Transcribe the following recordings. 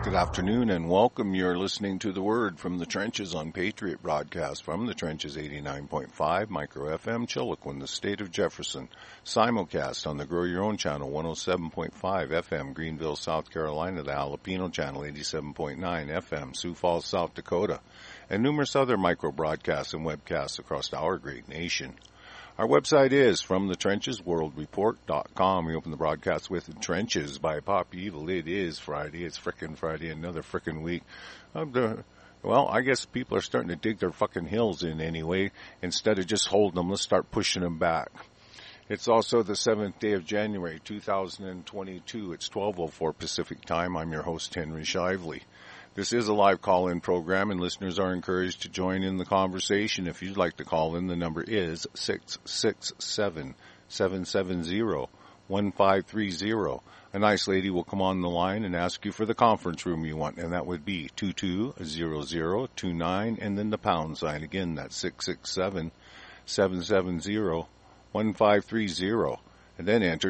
Good afternoon and welcome. You're listening to The Word from the Trenches on Patriot Broadcast from the Trenches 89.5 Micro FM, Chiloquin, the state of Jefferson. Simulcast on the Grow Your Own channel 107.5 FM, Greenville, South Carolina, the Jalapeno channel 87.9 FM, Sioux Falls, South Dakota, and numerous other micro broadcasts and webcasts across our great nation. Our website is FromTheTrenchesWorldReport.com. We open the broadcast with Trenches by Pop Evil. It is Friday. It's frickin' Friday, another frickin' week. Well, I guess people are starting to dig their fucking heels in anyway. Instead of just holding them, let's start pushing them back. It's also the 7th day of January, 2022. It's 12:04 Pacific time. I'm your host, Henry Shively. This is a live call-in program, and listeners are encouraged to join in the conversation. If you'd like to call in, the number is 667-770-1530. A nice lady will come on the line and ask you for the conference room you want, and that would be 220029, and then the pound sign. Again, that's 667-770-1530. And then enter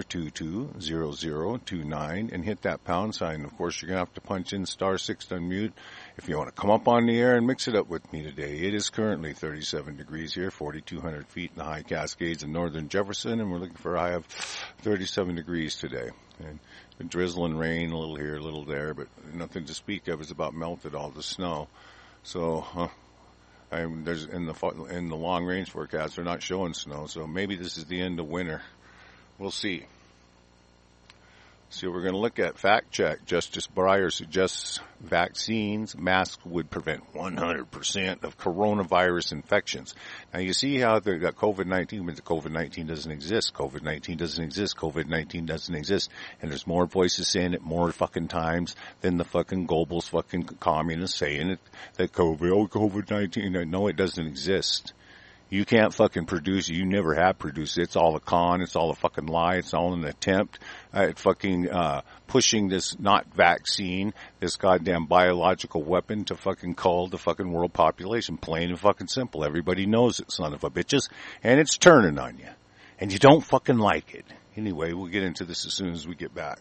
220029 and hit that pound sign. Of course, you're going to have to punch in *6 to unmute if you want to come up on the air and mix it up with me today. It is currently 37 degrees here, 4,200 feet in the high Cascades in northern Jefferson, and we're looking for a high of 37 degrees today. And been drizzling rain a little here, a little there, but nothing to speak of. It's about melted all the snow. So, there's in the long range forecast, they're not showing snow, so maybe this is the end of winter. We'll see. So we're going to look at fact check. Justice Breyer suggests vaccines, masks would prevent 100% of coronavirus infections. Now you see how they got COVID-19, but the COVID-19 doesn't exist. COVID-19 doesn't exist. COVID-19 doesn't exist. And there's more voices saying it more fucking times than the fucking Goebbels fucking communists saying it, that COVID-19, no, it doesn't exist. You can't fucking produce it. You never have produced it. It's all a con. It's all a fucking lie. It's all an attempt at fucking pushing this not vaccine, this goddamn biological weapon to fucking cull the fucking world population. Plain and fucking simple. Everybody knows it, son of a bitches. And it's turning on you. And you don't fucking like it. Anyway, we'll get into this as soon as we get back.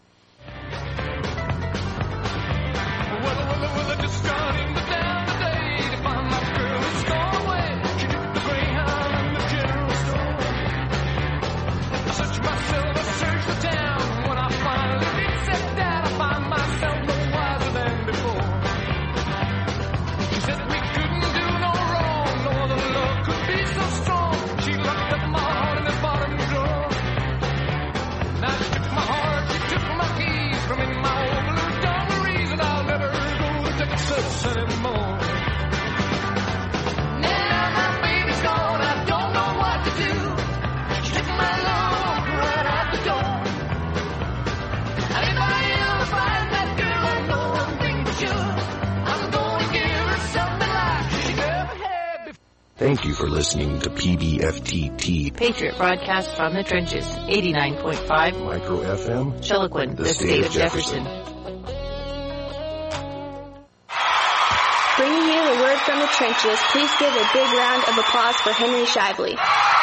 Thank you for listening to PBFTT, Patriot Broadcast from the Trenches, 89.5 Micro FM, Chiloquin, the state of Jefferson. Bringing you the word from the trenches, please give a big round of applause for Henry Shively.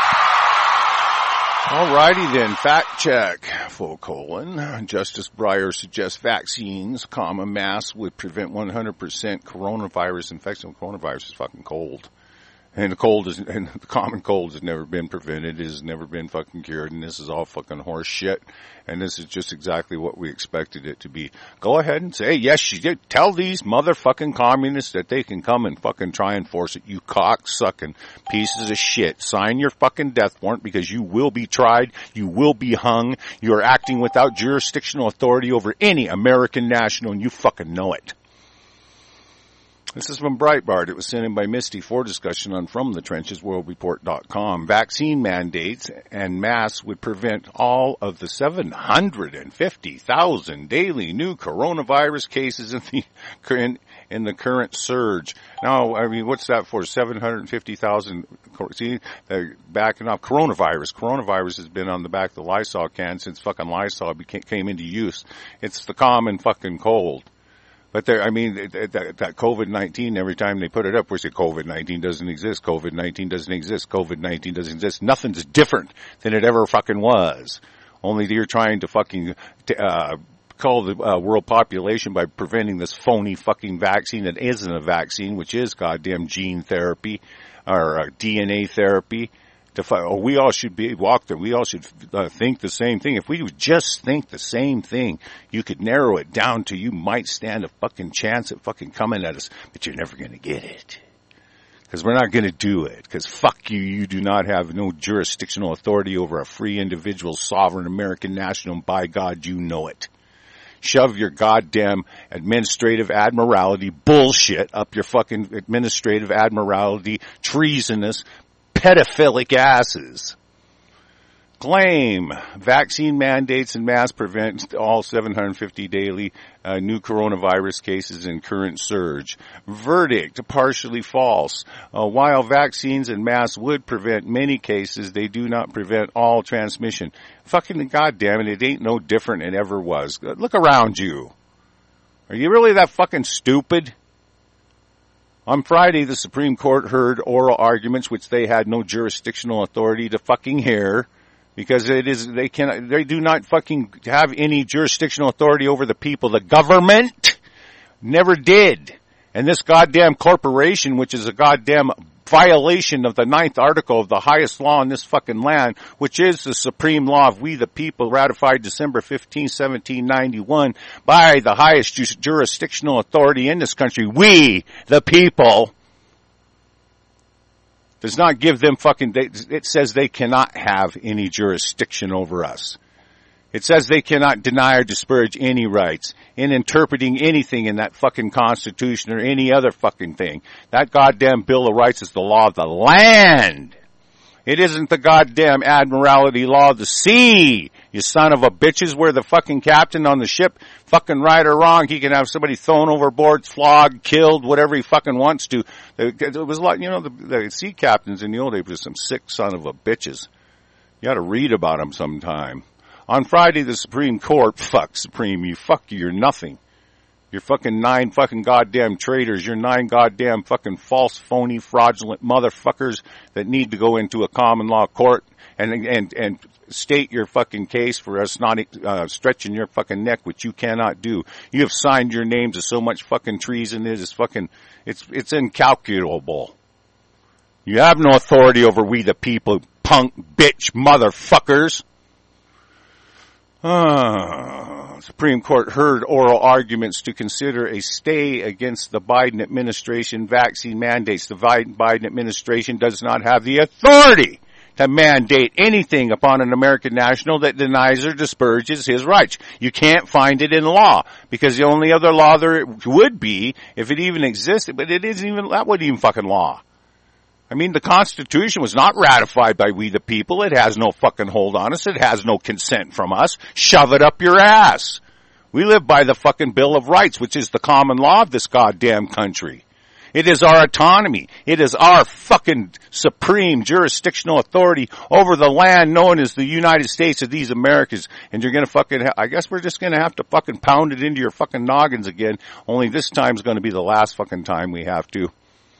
Alrighty then, fact check, Justice Breyer suggests vaccines, masks would prevent 100% coronavirus infection. Coronavirus is fucking cold. And the common cold has never been prevented. It has never been fucking cured. And this is all fucking horse shit. And this is just exactly what we expected it to be. Go ahead and say, yes, you did. Tell these motherfucking communists that they can come and fucking try and force it. You cock-sucking pieces of shit. Sign your fucking death warrant because you will be tried. You will be hung. You are acting without jurisdictional authority over any American national, and you fucking know it. This is from Breitbart. It was sent in by Misty for discussion on FromTheTrenchesWorldReport.com. Vaccine mandates and masks would prevent all of the 750,000 daily new coronavirus cases in the current surge. Now, I mean, what's that for? 750,000. See, they're backing off coronavirus. Coronavirus has been on the back of the Lysol can since fucking Lysol came into use. It's the common fucking cold. But that COVID-19, every time they put it up, we say COVID-19 doesn't exist, COVID-19 doesn't exist, COVID-19 doesn't exist. Nothing's different than it ever fucking was. Only you're trying to fucking cull the world population by preventing this phony fucking vaccine that isn't a vaccine, which is goddamn gene therapy or DNA therapy. We all should we all should think the same thing. If we would just think the same thing, you could narrow it down to you might stand a fucking chance at fucking coming at us, but you're never going to get it. Because we're not going to do it. Because fuck you, you do not have no jurisdictional authority over a free individual, sovereign American national, and by God, you know it. Shove your goddamn administrative admiralty bullshit up your fucking administrative admiralty treasonous pedophilic asses. Claim vaccine mandates and mass prevent all 750 daily new coronavirus cases in current surge. Verdict, partially false. While vaccines and masks would prevent many cases, they do not prevent all transmission. Fucking goddamn it ain't no different than it ever was. Look around you. Are you really that fucking stupid? On Friday, the Supreme Court heard oral arguments which they had no jurisdictional authority to fucking hear. Because they do not fucking have any jurisdictional authority over the people. The government never did. And this goddamn corporation, which is a goddamn violation of the 9th article of the highest law in this fucking land, which is the supreme law of we the people, ratified December 15, 1791, by the highest jurisdictional authority in this country, we the people, does not give them it says they cannot have any jurisdiction over us. It says they cannot deny or disparage any rights in interpreting anything in that fucking Constitution or any other fucking thing. That goddamn Bill of Rights is the law of the land. It isn't the goddamn admiralty law of the sea. You son of a bitches, where the fucking captain on the ship, fucking right or wrong, he can have somebody thrown overboard, flogged, killed, whatever he fucking wants to. It was like, the sea captains in the old days were some sick son of a bitches. You ought to read about them sometime. On Friday, the Supreme Court, you're nothing. You're fucking 9 fucking goddamn traitors. You're 9 goddamn fucking false, phony, fraudulent motherfuckers that need to go into a common law court and state your fucking case for us not stretching your fucking neck, which you cannot do. You have signed your names to so much fucking treason. It's incalculable. You have no authority over we the people, punk bitch motherfuckers. Supreme Court heard oral arguments to consider a stay against the Biden administration vaccine mandates. The Biden administration does not have the authority to mandate anything upon an American national that denies or disparages his rights. You can't find it in law, because the only other law there would be, if it even existed, but it isn't even, that wasn't even fucking law. I mean, the Constitution was not ratified by we the people. It has no fucking hold on us. It has no consent from us. Shove it up your ass. We live by the fucking Bill of Rights, which is the common law of this goddamn country. It is our autonomy. It is our fucking supreme jurisdictional authority over the land known as the United States of these Americas. And you're gonna fucking, I guess we're just gonna have to fucking pound it into your fucking noggins again. Only this time's gonna be the last fucking time we have to.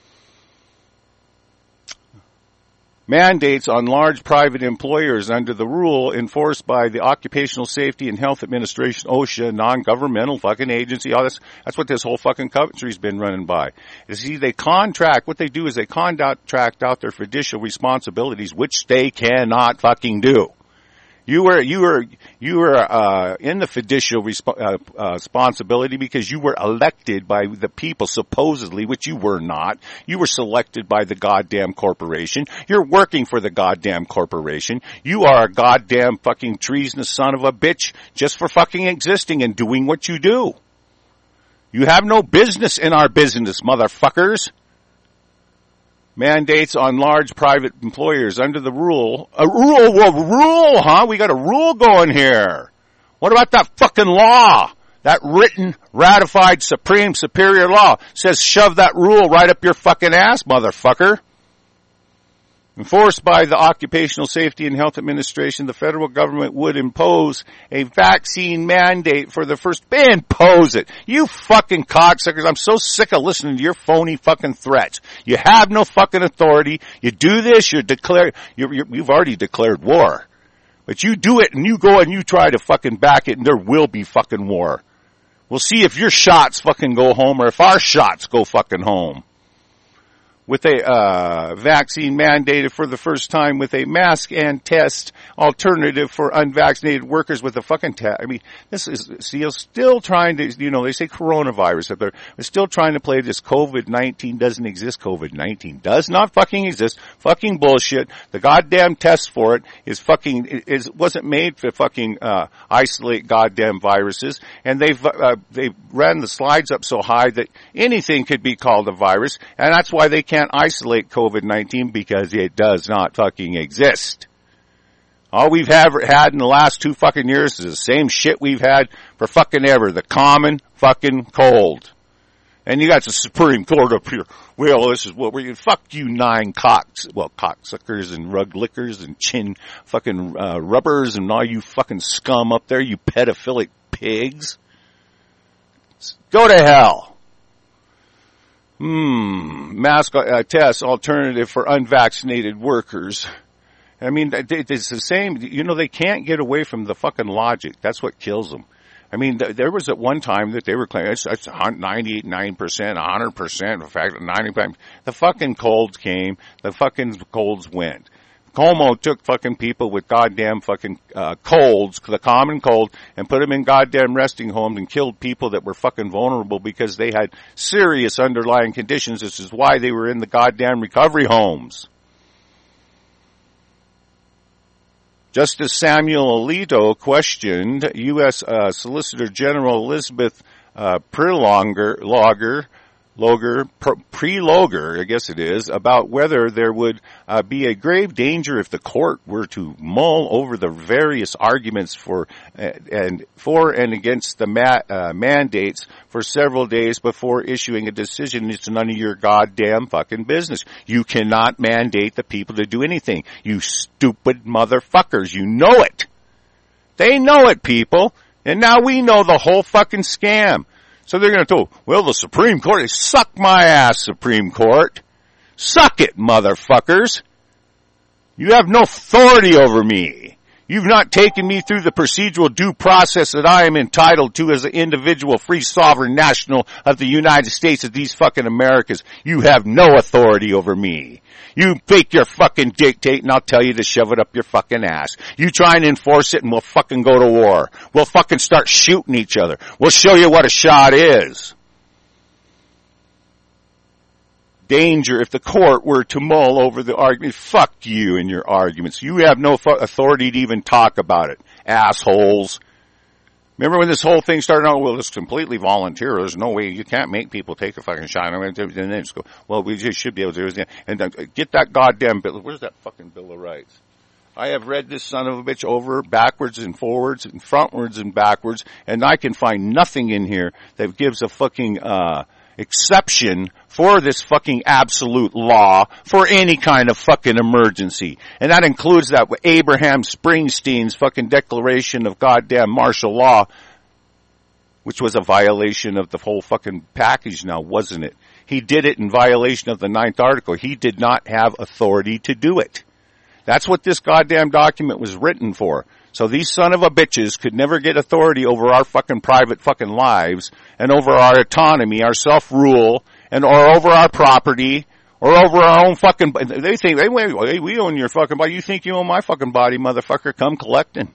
Mandates on large private employers under the rule enforced by the Occupational Safety and Health Administration, OSHA, non-governmental fucking agency. All this, that's what this whole fucking country's been running by. You see, what they do is they contract out their fiducial responsibilities, which they cannot fucking do. You were in the fiducial responsibility because you were elected by the people, supposedly, which you were not. You were selected by the goddamn corporation. You're working for the goddamn corporation. You are a goddamn fucking treasonous son of a bitch just for fucking existing and doing what you do. You have no business in our business, motherfuckers. Mandates on large private employers under the rule. A rule, huh? We got a rule going here. What about that fucking law? That written, ratified, supreme, superior law says shove that rule right up your fucking ass, motherfucker. Enforced by the Occupational Safety and Health Administration, the federal government would impose a vaccine mandate for the first. Impose it. You fucking cocksuckers. I'm so sick of listening to your phony fucking threats. You have no fucking authority. You do this, you've already declared war. But you do it and you go and you try to fucking back it and there will be fucking war. We'll see if your shots fucking go home or if our shots go fucking home. With a vaccine mandated for the first time with a mask and test alternative for unvaccinated workers with a fucking test. I mean, this is still trying to, they say coronavirus up there. They're still trying to play this COVID-19 doesn't exist. COVID-19 does not fucking exist. Fucking bullshit. The goddamn test for it wasn't made to fucking isolate goddamn viruses. And they've ran the slides up so high that anything could be called a virus. And that's why they can't isolate COVID-19 because it does not fucking exist. All we've had in the last 2 fucking years is the same shit we've had for fucking ever. The common fucking cold. And you got the Supreme Court up here. Well, this is what fuck you 9 cocksuckers and rug lickers and chin fucking rubbers and all you fucking scum up there, you pedophilic pigs. Go to hell. Mask test alternative for unvaccinated workers. I mean, it's the same. They can't get away from the fucking logic. That's what kills them. I mean, there was at one time that they were claiming it's 99%, 100%, in fact, 90%. The fucking colds came. The fucking colds went. Cuomo took fucking people with goddamn fucking colds, the common cold, and put them in goddamn resting homes and killed people that were fucking vulnerable because they had serious underlying conditions. This is why they were in the goddamn recovery homes. Justice Samuel Alito questioned U.S. Solicitor General Elizabeth Prelogar, I guess it is, about whether there would be a grave danger if the court were to mull over the various arguments for and against the mandates for several days before issuing a decision. It's none of your goddamn fucking business. You cannot mandate the people to do anything. You stupid motherfuckers. You know it. They know it, people. And now we know the whole fucking scam. So they're going to tell, well, the Supreme Court, suck my ass, Supreme Court. Suck it, motherfuckers. You have no authority over me. You've not taken me through the procedural due process that I am entitled to as an individual, free, sovereign national of the United States of these fucking Americas. You have no authority over me. You fake your fucking dictate and I'll tell you to shove it up your fucking ass. You try and enforce it and we'll fucking go to war. We'll fucking start shooting each other. We'll show you what a shot is. Danger if the court were to mull over the argument. Fuck you and your arguments. You have no authority to even talk about it, assholes. Remember when this whole thing started out? Well, it's completely volunteer. There's no way you can't make people take a fucking shot. And then just go, well, we just should be able to do it. And get that goddamn bill. Where's that fucking Bill of Rights? I have read this son of a bitch over, backwards and forwards and frontwards and backwards, and I can find nothing in here that gives a fucking exception for this fucking absolute law for any kind of fucking emergency. And that includes that Abraham Springsteen's fucking declaration of goddamn martial law, which was a violation of the whole fucking package now, wasn't it? He did it in violation of the 9th article. He did not have authority to do it. That's what this goddamn document was written for. So these son of a bitches could never get authority over our fucking private fucking lives and over our autonomy, our self-rule, and or over our property or over our own fucking. They think we own your fucking body. You think you own my fucking body, motherfucker? Come collecting.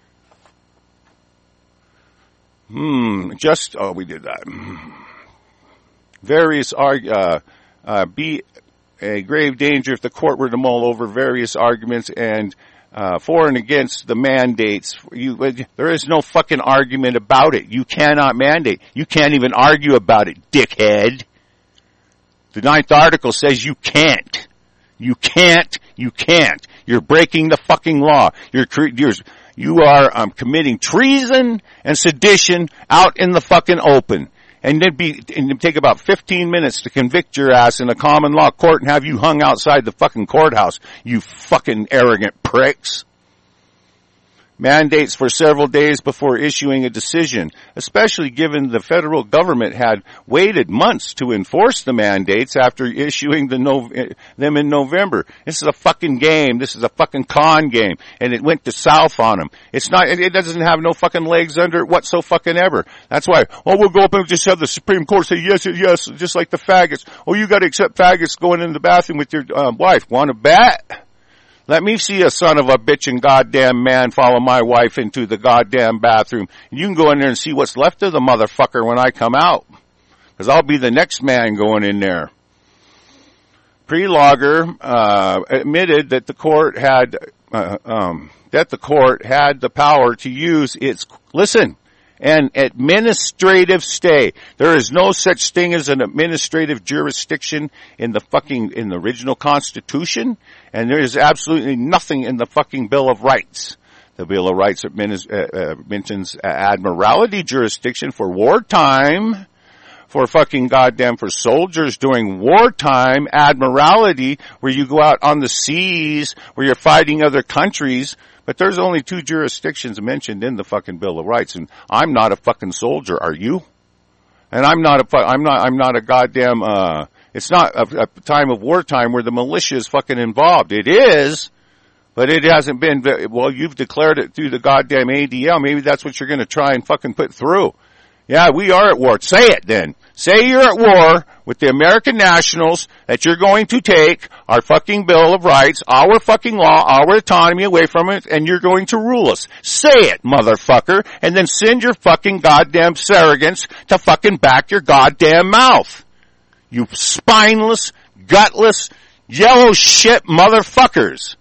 We did that. Various be a grave danger if the court were to mull over various arguments and for and against the mandates. There is no fucking argument about it. You cannot mandate. You can't even argue about it, dickhead. The 9th article says you can't. You can't. You can't. You're breaking the fucking law. You are committing treason and sedition out in the fucking open. And it'd take about 15 minutes to convict your ass in a common law court and have you hung outside the fucking courthouse, you fucking arrogant pricks. mandates for several days before issuing a decision, especially given the federal government had waited months to enforce the mandates after issuing them in November. This is a fucking game. This is a fucking con game, and it went to south on them. It doesn't have no fucking legs under it whatsoever. That's why, we'll go up and just have the Supreme Court say yes, yes, just like the faggots. You gotta accept faggots going in the bathroom with your wife. Want to bet? Let me see a son of a bitch and goddamn man follow my wife into the goddamn bathroom. You can go in there and see what's left of the motherfucker when I come out. Because I'll be the next man going in there. Pre-logger admitted that the court had the power to use its an administrative stay. There is no such thing as an administrative jurisdiction in the original Constitution, and there is absolutely nothing in the fucking Bill of Rights. The Bill of Rights mentions admiralty jurisdiction for wartime, for soldiers during wartime, admiralty, where you go out on the seas, where you're fighting other countries. But there's only 2 jurisdictions mentioned in the fucking Bill of Rights, and I'm not a fucking soldier, are you? And I'm not a goddamn, it's not a time of wartime where the militia is fucking involved. It is, but it hasn't been, you've declared it through the goddamn ADL. Maybe that's what you're gonna try and fucking put through. Yeah, we are at war. Say it then. Say you're at war with the American nationals, that you're going to take our fucking Bill of Rights, our fucking law, our autonomy away from it, and you're going to rule us. Say it, motherfucker, and then send your fucking goddamn surrogates to fucking back your goddamn mouth. You spineless, gutless, yellow shit motherfuckers.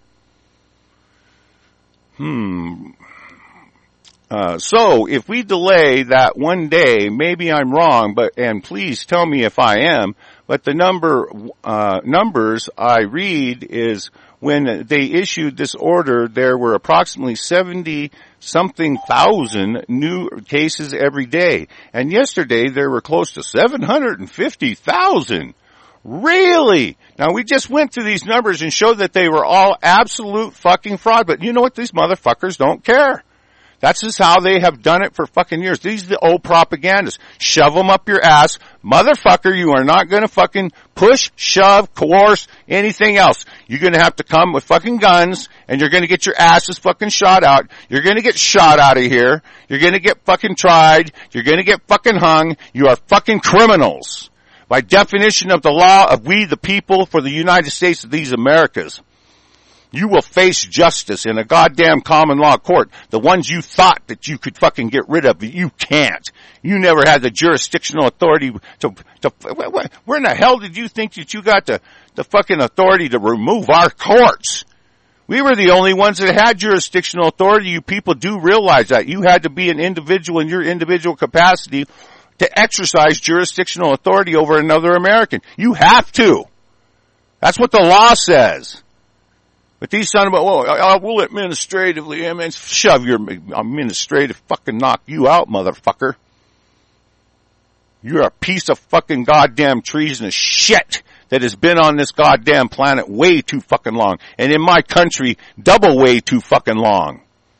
So if we delay that one day, maybe I'm wrong, and please tell me if I am, but the numbers I read is when they issued this order, there were approximately 70-something thousand new cases every day. And yesterday there were close to 750,000. Really? Now we just went through these numbers and showed that they were all absolute fucking fraud, but you know what? These motherfuckers don't care. That's just how they have done it for fucking years. These are the old propagandists. Shove them up your ass. Motherfucker, you are not gonna fucking push, shove, coerce, anything else. You're gonna have to come with fucking guns, and you're gonna get your asses fucking shot out. You're gonna get shot out of here. You're gonna get fucking tried. You're gonna get fucking hung. You are fucking criminals. By definition of the law of we the people for the United States of these Americas. You will face justice in a goddamn common law court. The ones you thought that you could fucking get rid of, you can't. You never had the jurisdictional authority to where in the hell did you think that you got the fucking authority to remove our courts? We were the only ones that had jurisdictional authority. You people do realize that. You had to be an individual in your individual capacity to exercise jurisdictional authority over another American. You have to. That's what the law says. But these son of a, we'll administratively, shove your administrative fucking knock you out, motherfucker. You're a piece of fucking goddamn treasonous shit that has been on this goddamn planet way too fucking long. And in my country, double way too fucking long.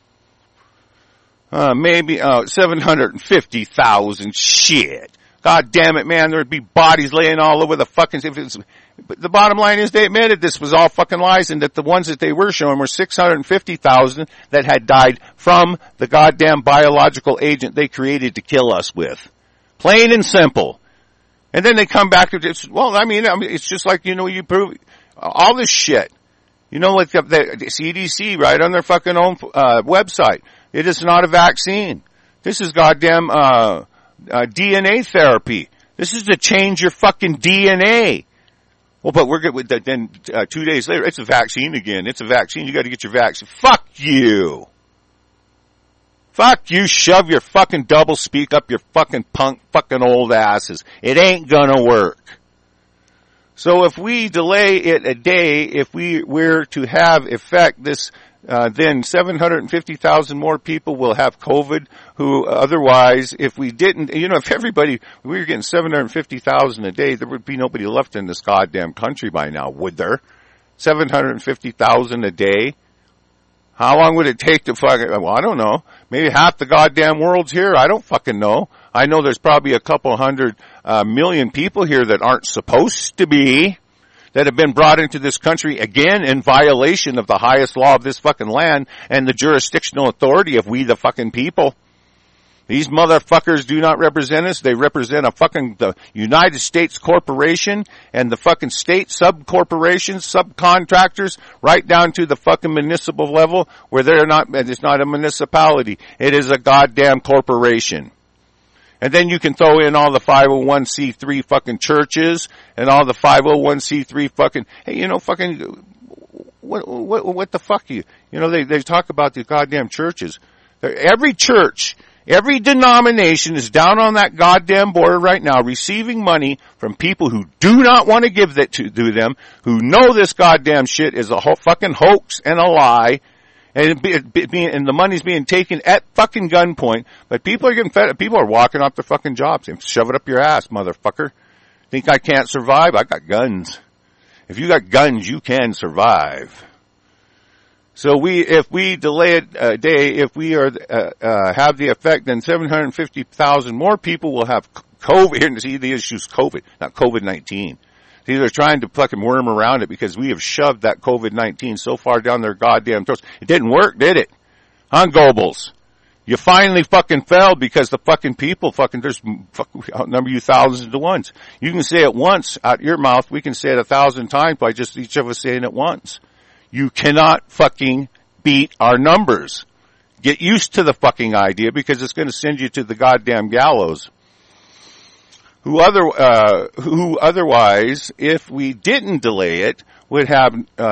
Maybe 750,000. Shit. God damn it, man. There'd be bodies laying all over the fucking... But the bottom line is they admitted this was all fucking lies, and that the ones that they were showing were 650,000 that had died from the goddamn biological agent they created to kill us with. Plain and simple. And then they come back to this, it's just like, you prove all this shit. You know what, the CDC, right on their fucking own website. It is not a vaccine. This is goddamn DNA therapy. This is to change your fucking DNA. Well, but we're good with that. Then 2 days later, it's a vaccine again. It's a vaccine. You got to get your vaccine. Fuck you. Fuck you. Shove your fucking double speak up your fucking punk fucking old asses. It ain't gonna work. So if we delay it a day, if we were to have effect this, then 750,000 more people will have COVID who otherwise, if we didn't, if everybody, we were getting 750,000 a day, there would be nobody left in this goddamn country by now, would there? 750,000 a day? How long would it take to fucking, well, I don't know. Maybe half the goddamn world's here. I don't fucking know. I know there's probably a couple hundred million people here that aren't supposed to be, that have been brought into this country again in violation of the highest law of this fucking land and the jurisdictional authority of we the fucking people. These motherfuckers do not represent us. They represent the United States corporation and the fucking state sub-corporations, subcontractors, right down to the fucking municipal level where it's not a municipality. It is a goddamn corporation. And then you can throw in all the 501c3 fucking churches and all the 501c3 fucking, hey, fucking, what the fuck they talk about the goddamn churches. Every church, every denomination is down on that goddamn border right now receiving money from people who do not want to give that to them, who know this goddamn shit is a fucking hoax and a lie, and the money's being taken at fucking gunpoint, but people are getting fed, people are walking off their fucking jobs and shove it up your ass, motherfucker. Think I can't survive? I got guns. If you got guns, you can survive. So if we delay it a day, if we have the effect, then 750,000 more people will have COVID. Here, see, the issue's COVID, not COVID-19. See, they're trying to fucking worm around it because we have shoved that COVID-19 so far down their goddamn throats. It didn't work, did it? Huh, Goebbels? You finally fucking failed because the fucking people outnumber you thousands to ones. You can say it once out your mouth. We can say it 1,000 times by just each of us saying it once. You cannot fucking beat our numbers. Get used to the fucking idea because it's going to send you to the goddamn gallows. Who otherwise, if we didn't delay it, would have,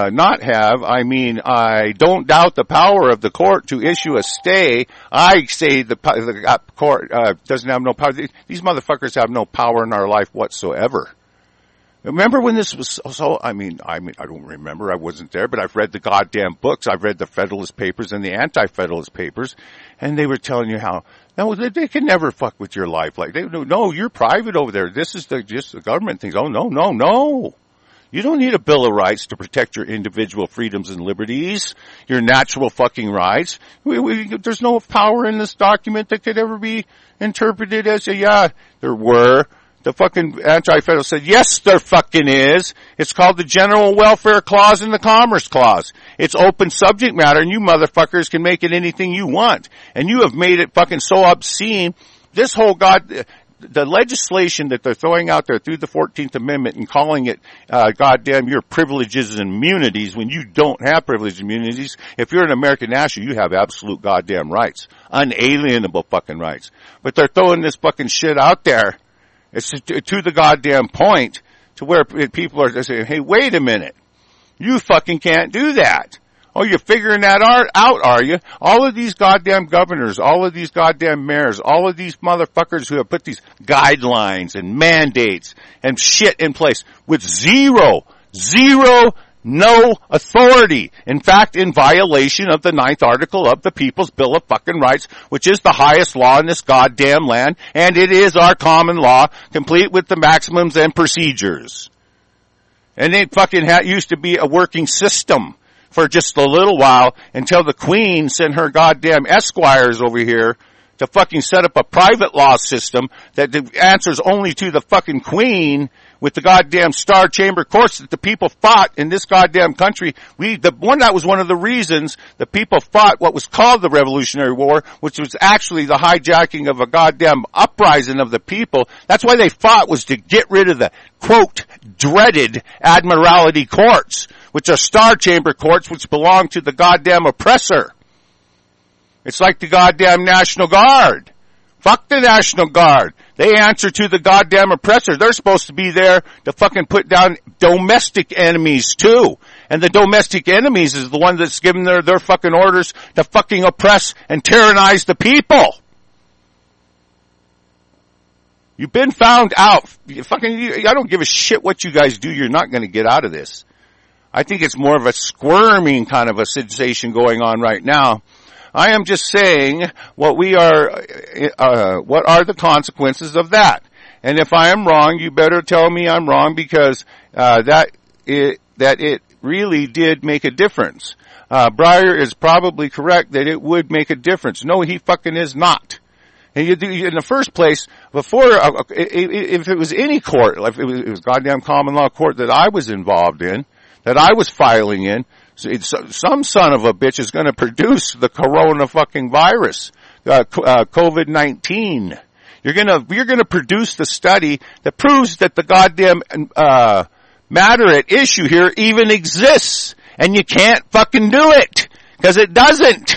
I don't doubt the power of the court to issue a stay. I say the court, doesn't have no power. These motherfuckers have no power in our life whatsoever. Remember when this was I don't remember, I wasn't there, but I've read the goddamn books, I've read the Federalist Papers and the Anti-Federalist Papers, and they were telling you how, no, they can never fuck with your life like no, you're private over there, this is just the government things. Oh, no. You don't need a Bill of Rights to protect your individual freedoms and liberties, your natural fucking rights. There's no power in this document that could ever be interpreted as there were. The fucking Anti-Federal said, yes, there fucking is. It's called the General Welfare Clause and the Commerce Clause. It's open subject matter, and you motherfuckers can make it anything you want. And you have made it fucking so obscene. This whole the legislation that they're throwing out there through the 14th Amendment and calling it, goddamn, your privileges and immunities when you don't have privileges and immunities. If you're an American national, you have absolute goddamn rights. Unalienable fucking rights. But they're throwing this fucking shit out there. It's to the goddamn point to where people are saying, hey, wait a minute. You fucking can't do that. Oh, you're figuring that out, are you? All of these goddamn governors, all of these goddamn mayors, all of these motherfuckers who have put these guidelines and mandates and shit in place with no authority. In fact, in violation of the 9th article of the People's Bill of fucking Rights, which is the highest law in this goddamn land, and it is our common law, complete with the maximums and procedures. And it fucking used to be a working system for just a little while until the Queen sent her goddamn esquires over here to fucking set up a private law system that answers only to the fucking Queen with the goddamn Star Chamber courts that the people fought in this goddamn country. That was one of the reasons the people fought what was called the Revolutionary War, which was actually the hijacking of a goddamn uprising of the people. That's why they fought, was to get rid of the, quote, dreaded Admiralty courts, which are Star Chamber courts, which belong to the goddamn oppressor. It's like the goddamn National Guard. Fuck the National Guard. They answer to the goddamn oppressor. They're supposed to be there to fucking put down domestic enemies too. And the domestic enemies is the one that's given their fucking orders to fucking oppress and tyrannize the people. You've been found out. I don't give a shit what you guys do. You're not going to get out of this. I think it's more of a squirming kind of a sensation going on right now. I am just saying what are the consequences of that. And if I am wrong, you better tell me I'm wrong, because that it really did make a difference. Breyer is probably correct that it would make a difference. No, he fucking is not. And in the first place, before, if it was any court, like it was goddamn common law court that I was involved in, that I was filing in, some son of a bitch is going to produce the corona fucking virus, COVID-19. You're going to produce the study that proves that the goddamn matter at issue here even exists, and you can't fucking do it because it doesn't.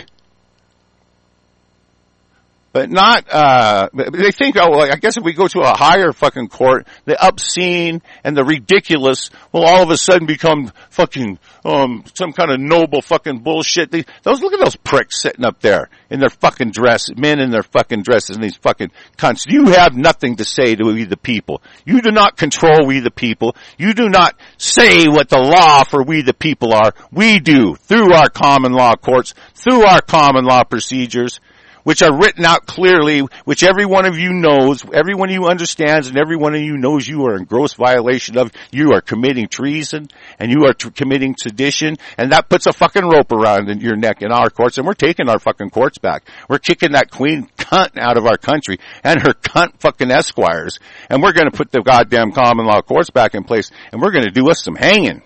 But not, they think, oh, I guess if we go to a higher fucking court, the obscene and the ridiculous will all of a sudden become fucking, some kind of noble fucking bullshit. Look at those pricks sitting up there in their fucking dress, men in their fucking dresses and these fucking cunts. You have nothing to say to we the people. You do not control we the people. You do not say what the law for we the people are. We do, through our common law courts, through our common law procedures, which are written out clearly, which every one of you knows, every one of you understands, and every one of you knows you are in gross violation of. You are committing treason, and you are committing sedition, and that puts a fucking rope around your neck in our courts, and we're taking our fucking courts back. We're kicking that queen cunt out of our country, and her cunt fucking esquires, and we're gonna put the goddamn common law courts back in place, and we're gonna do us some hanging.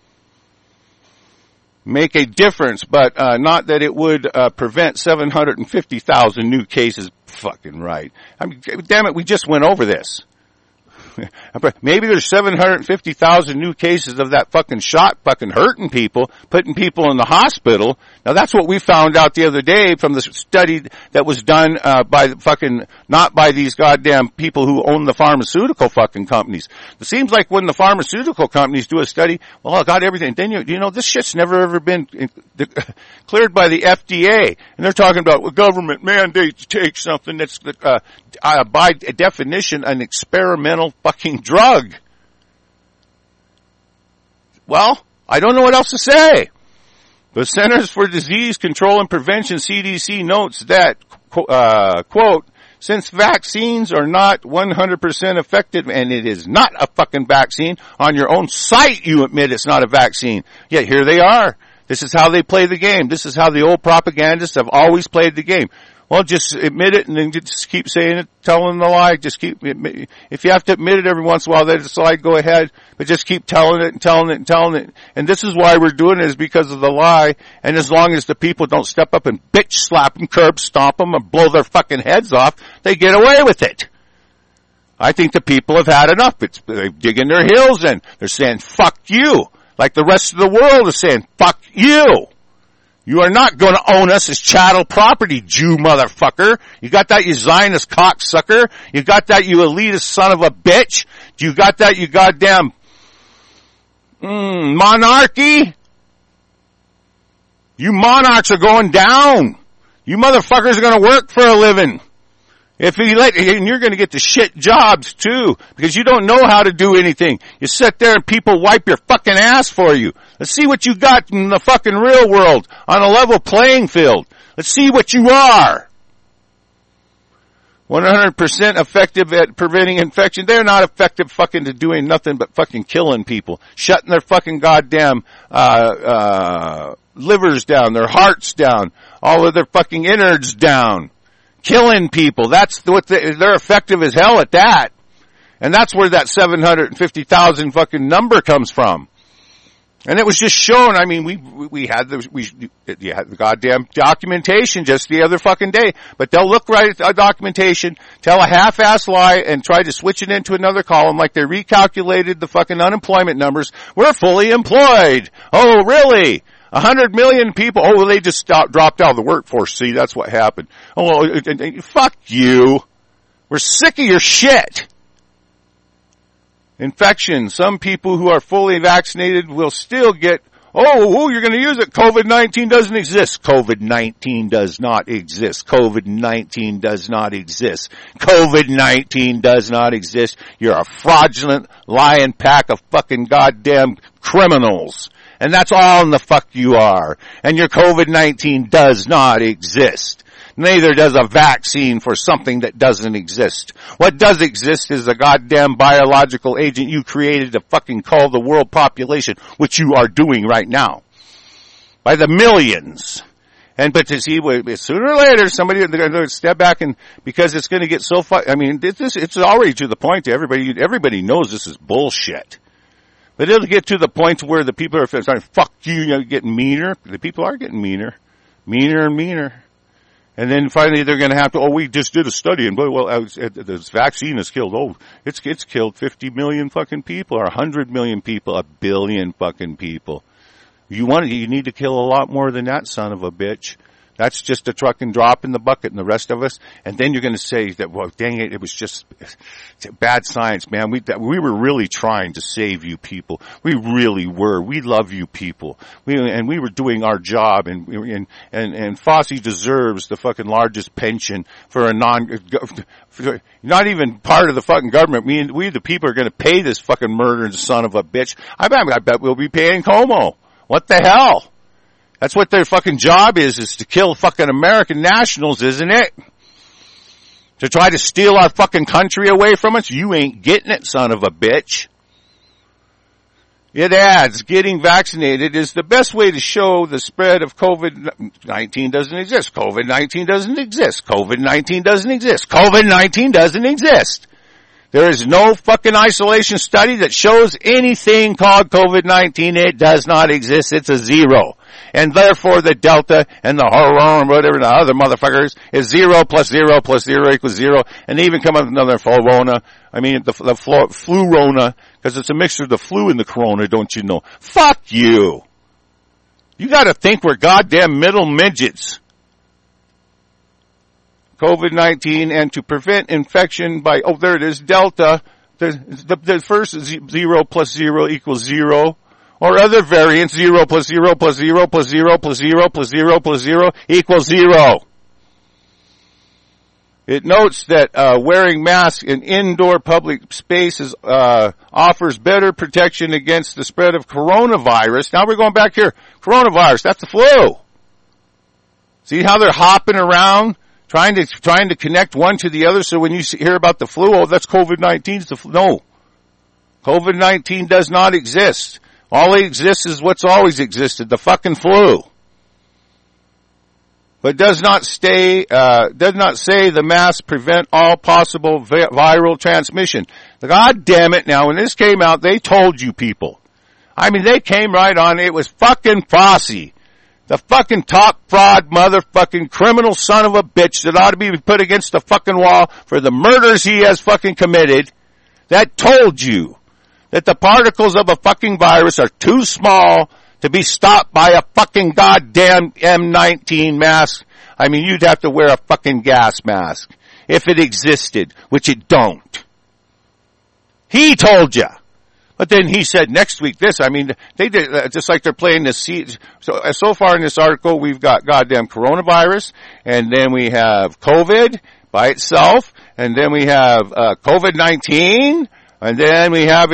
Make a difference, but not that it would prevent 750,000 new cases. Fucking right. I mean, damn it, we just went over this. Maybe there's 750,000 new cases of that fucking shot fucking hurting people, putting people in the hospital. Now that's what we found out the other day from the study that was done by the fucking, not by these goddamn people who own the pharmaceutical fucking companies. It seems like when the pharmaceutical companies do a study, well, I got everything. Then you know, this shit's never ever been cleared by the FDA. And they're talking about, well, government mandates take something that's by definition an experimental fucking drug. Well, I don't know what else to say. The Centers for Disease Control and Prevention, CDC, notes that, quote, since vaccines are not 100% effective, and it is not a fucking vaccine, on your own site you admit it's not a vaccine. Yet here they are. This is how they play the game. This is how the old propagandists have always played the game. Well, just admit it and then just keep saying it, telling the lie. Just keep, if you have to admit it every once in a while, they decide, go ahead, but just keep telling it and telling it and telling it. And this is why we're doing it, is because of the lie. And as long as the people don't step up and bitch slap them, curb stomp them, or blow their fucking heads off, they get away with it. I think the people have had enough. They're digging their heels in. They're saying, fuck you. Like the rest of the world is saying, fuck you. You are not going to own us as chattel property, Jew motherfucker. You got that, you Zionist cocksucker? You got that, you elitist son of a bitch? You got that, you goddamn monarchy? You monarchs are going down. You motherfuckers are going to work for a living. And you're going to get the shit jobs too, because you don't know how to do anything. You sit there and people wipe your fucking ass for you. Let's see what you got in the fucking real world on a level playing field. Let's see what you are. 100% effective at preventing infection. They're not effective fucking to doing nothing but fucking killing people. Shutting their fucking goddamn, livers down, their hearts down, all of their fucking innards down. Killing people. That's what they're effective as hell at that. And that's where that 750,000 fucking number comes from. And it was just shown. I mean, we had the goddamn documentation just the other fucking day. But they'll look right at the documentation, tell a half-ass lie, and try to switch it into another column like they recalculated the fucking unemployment numbers. We're fully employed. Oh, really? 100 million people. Oh, well, they just dropped out of the workforce. See, that's what happened. Oh, fuck you. We're sick of your shit. Infection. Some people who are fully vaccinated will still get, you're going to use it. COVID-19 doesn't exist. COVID-19 does not exist. COVID-19 does not exist. COVID-19 does not exist. You're a fraudulent, lying pack of fucking goddamn criminals. And that's all in the fuck you are. And your COVID-19 does not exist. Neither does a vaccine for something that doesn't exist. What does exist is a goddamn biological agent you created to fucking call the world population, which you are doing right now. by the millions. But to see, sooner or later, somebody they're going to step back, and because it's going to get so far. I mean, it's already to the point to everybody. Everybody knows this is bullshit. But it'll get to the point where the people are starting, fuck you, getting meaner. The people are getting meaner and meaner. And then finally they're going to have to, we just did a study, and this vaccine has killed, it's killed 50 million fucking people, or 100 million people, 1 billion fucking people. You need to kill a lot more than that, son of a bitch. That's just a truck and drop in the bucket, and the rest of us. And then you're going to say that, well, dang it, it was just bad science, man. We were really trying to save you people. We really were. We love you people. We were doing our job, and Fauci deserves the fucking largest pension for a not even part of the fucking government. We the people are going to pay this fucking murdering son of a bitch. I bet we'll be paying Como. What the hell? That's what their fucking job is to kill fucking American nationals, isn't it? To try to steal our fucking country away from us? You ain't getting it, son of a bitch. It adds, getting vaccinated is the best way to show the spread of COVID-19 doesn't exist. COVID-19 doesn't exist. COVID-19 doesn't exist. COVID-19 doesn't exist. There is no fucking isolation study that shows anything called COVID-19. It does not exist. It's a zero. And therefore the Delta and the horror and whatever the other motherfuckers is 0 plus 0 plus 0 equals 0. And they even come up with another Flurona. I mean, the Flurona, because it's a mixture of the flu and the corona, don't you know? Fuck you. You gotta think we're goddamn middle midgets. COVID-19, and to prevent infection by, there it is, Delta, the first 0 plus 0 equals 0. Or other variants, 0 plus 0 plus 0 plus 0 plus 0 plus 0 plus 0 equals 0. It notes that wearing masks in indoor public spaces offers better protection against the spread of coronavirus. Now we're going back here. Coronavirus, that's the flu. See how they're hopping around, trying to connect one to the other, so when you hear about the flu, that's COVID-19. No. COVID-19 does not exist. All that exists is what's always existed, the fucking flu. But does not say the masks prevent all possible viral transmission. God damn it, now when this came out, they told you people. I mean, they came right on, it was fucking Fauci. The fucking top fraud motherfucking criminal son of a bitch that ought to be put against the fucking wall for the murders he has fucking committed, that told you that the particles of a fucking virus are too small to be stopped by a fucking goddamn M19 mask. I mean, you'd have to wear a fucking gas mask if it existed, which it don't. He told you. But then he said next week this. I mean, they did, just like they're playing this seed. So far in this article, we've got goddamn coronavirus, and then we have COVID by itself, and then we have COVID-19, and then we have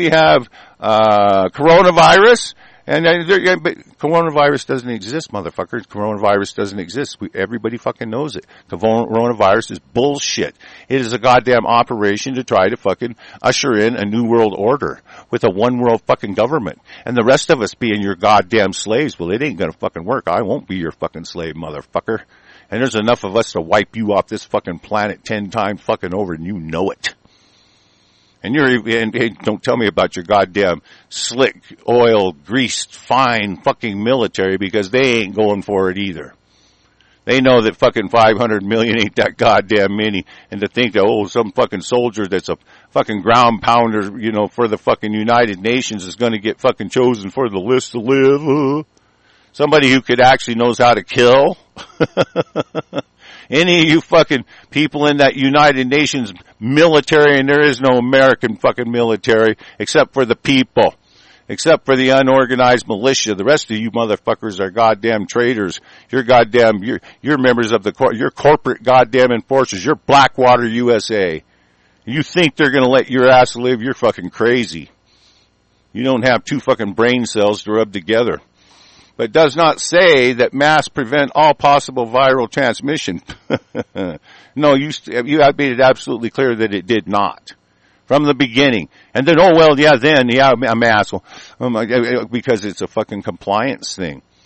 coronavirus, and then but coronavirus doesn't exist, motherfuckers. Coronavirus doesn't exist. Everybody fucking knows it. Coronavirus is bullshit. It is a goddamn operation to try to fucking usher in a new world order with a one world fucking government, and the rest of us being your goddamn slaves. Well, it ain't gonna fucking work. I won't be your fucking slave, motherfucker. And there's enough of us to wipe you off this fucking planet 10 times fucking over, and you know it. And don't tell me about your goddamn slick, oil, greased, fine fucking military, because they ain't going for it either. They know that fucking 500 million ain't that goddamn many. And to think that, some fucking soldier that's a fucking ground pounder, for the fucking United Nations is gonna get fucking chosen for the list to live. Somebody who could actually knows how to kill. Any of you fucking people in that United Nations military, and there is no American fucking military except for the people, except for the unorganized militia. The rest of you motherfuckers are goddamn traitors. You're members of your corporate goddamn enforcers. You're Blackwater USA. You think they're gonna let your ass live? You're fucking crazy. You don't have two fucking brain cells to rub together. But does not say that masks prevent all possible viral transmission. No, you have made it absolutely clear that it did not. From the beginning. And then, a mask. Because it's a fucking compliance thing.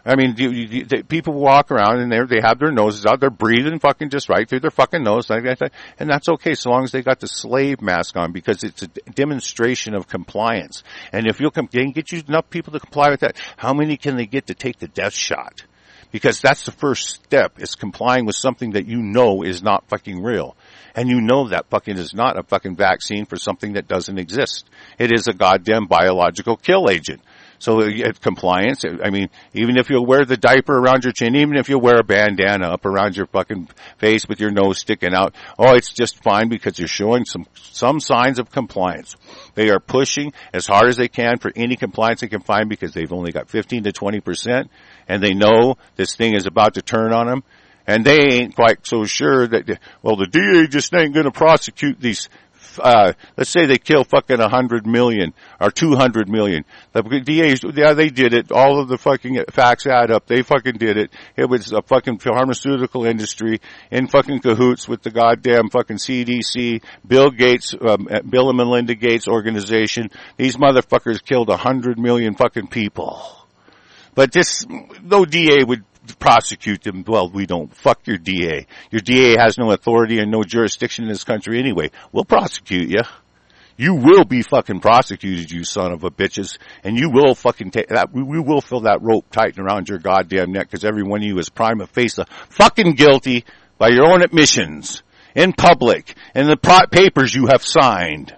I mean, people walk around and they have their noses out, they're breathing fucking just right through their fucking nose, like that, and that's okay so long as they got the slave mask on, because it's a demonstration of compliance. And if they can get you enough people to comply with that, how many can they get to take the death shot? Because that's the first step, is complying with something that you know is not fucking real. And you know that fucking is not a fucking vaccine for something that doesn't exist. It is a goddamn biological kill agent. So compliance, I mean, even if you'll wear the diaper around your chin, even if you'll wear a bandana up around your fucking face with your nose sticking out, it's just fine because you're showing some signs of compliance. They are pushing as hard as they can for any compliance they can find, because they've only got 15 to 20%, and they know this thing is about to turn on them. And they ain't quite so sure that, the DA just ain't going to prosecute these. Let's say they kill fucking 100 million or 200 million. The DAs, they did it. All of the fucking facts add up. They fucking did it. It was a fucking pharmaceutical industry in fucking cahoots with the goddamn fucking CDC, Bill Gates, Bill and Melinda Gates organization. These motherfuckers killed 100 million fucking people. But no DA would prosecute them. Well, we don't. Fuck your DA. Your DA has no authority and no jurisdiction in this country anyway. We'll prosecute you. You will be fucking prosecuted, you son of a bitches. And you will fucking take that. We will feel that rope tighten around your goddamn neck, because every one of you is prima facie fucking guilty by your own admissions in public and the papers you have signed.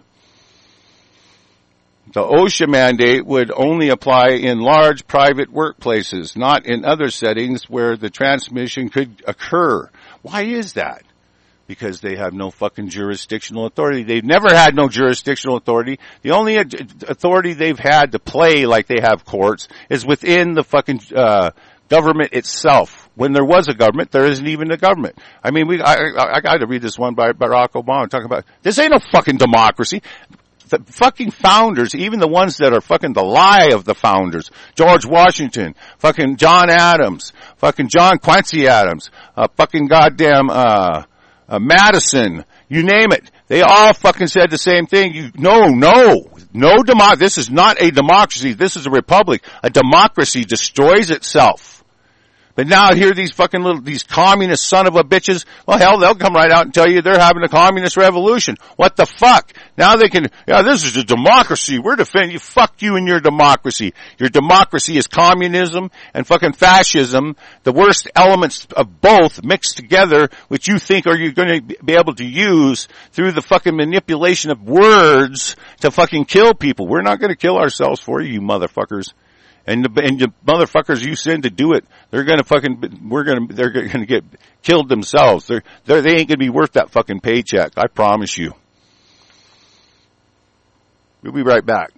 The OSHA mandate would only apply in large private workplaces, not in other settings where the transmission could occur. Why is that? Because they have no fucking jurisdictional authority. They've never had no jurisdictional authority. The only authority they've had to play like they have courts is within the fucking government itself. When there was a government, there isn't even a government. I mean, I got to read this one by Barack Obama talking about, this ain't no fucking democracy. The fucking founders, even the ones that are fucking the lie of the founders, George Washington, fucking John Adams, fucking John Quincy Adams, fucking goddamn, Madison, you name it. They all fucking said the same thing. No this is not a democracy. This is a republic. A democracy destroys itself. But now here these fucking these communist son of a bitches, well hell, they'll come right out and tell you they're having a communist revolution. What the fuck? Now they can, this is a democracy. We're defending you. Fuck you and your democracy. Your democracy is communism and fucking fascism, the worst elements of both mixed together, which you think are you going to be able to use through the fucking manipulation of words to fucking kill people. We're not going to kill ourselves for you, motherfuckers. And the motherfuckers you send to do it, they're gonna get killed themselves. They ain't gonna be worth that fucking paycheck. I promise you. We'll be right back.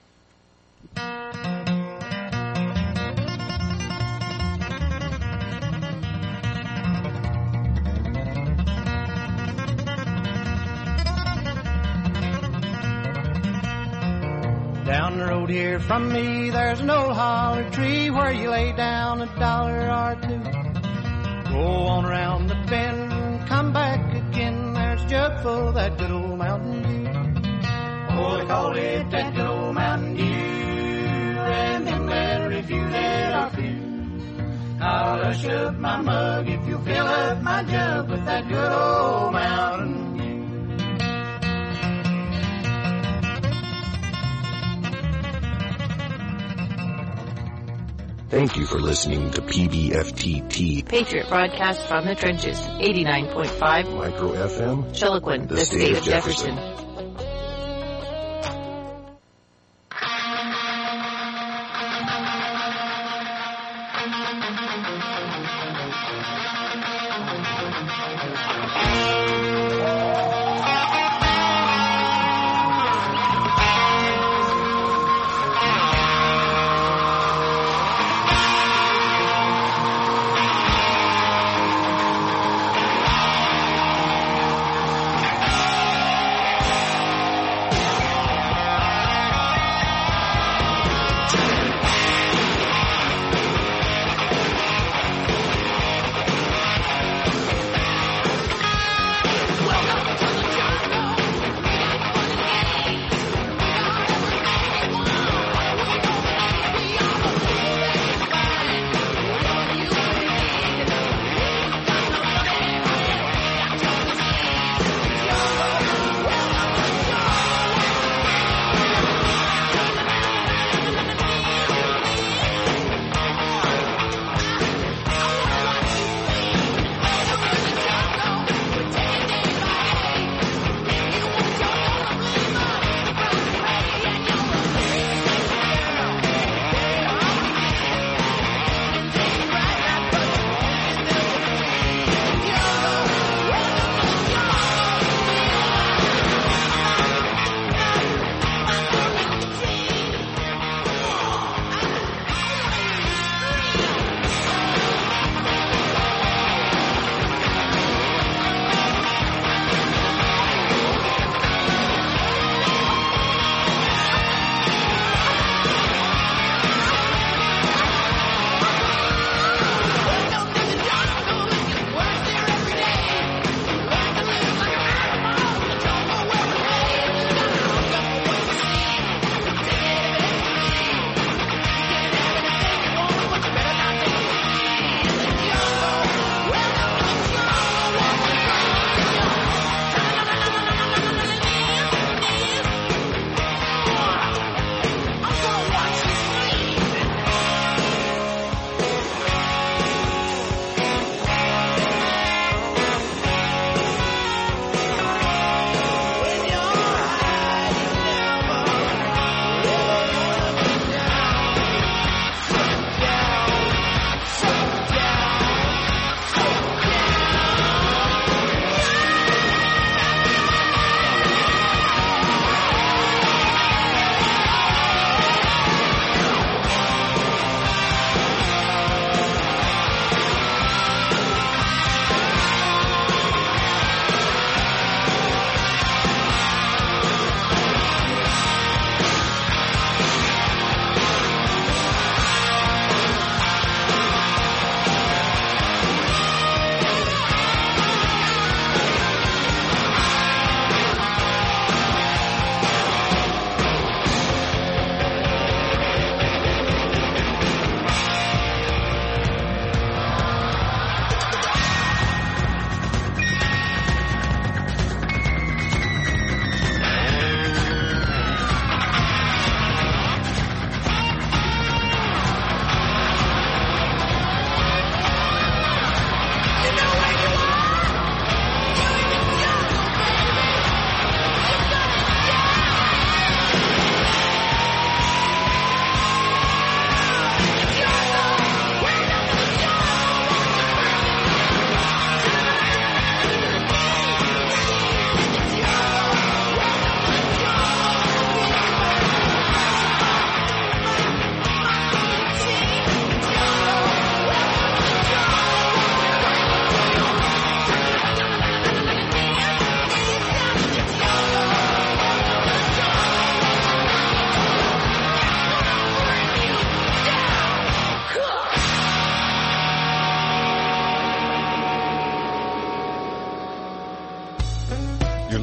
Down the road here from me, there's an old holler tree where you lay down $1 or two. Go on around the bend and come back again. There's a jug full of that good old Mountain Dew. Oh, they call it that good old Mountain Dew, and them very few that are few. I'll hush up my mug if you fill up my jug with that good old Mountain Dew. Thank you for listening to PBFTT. Patriot broadcast from the trenches. 89.5 Micro FM. Chiloquin, the state of Jefferson.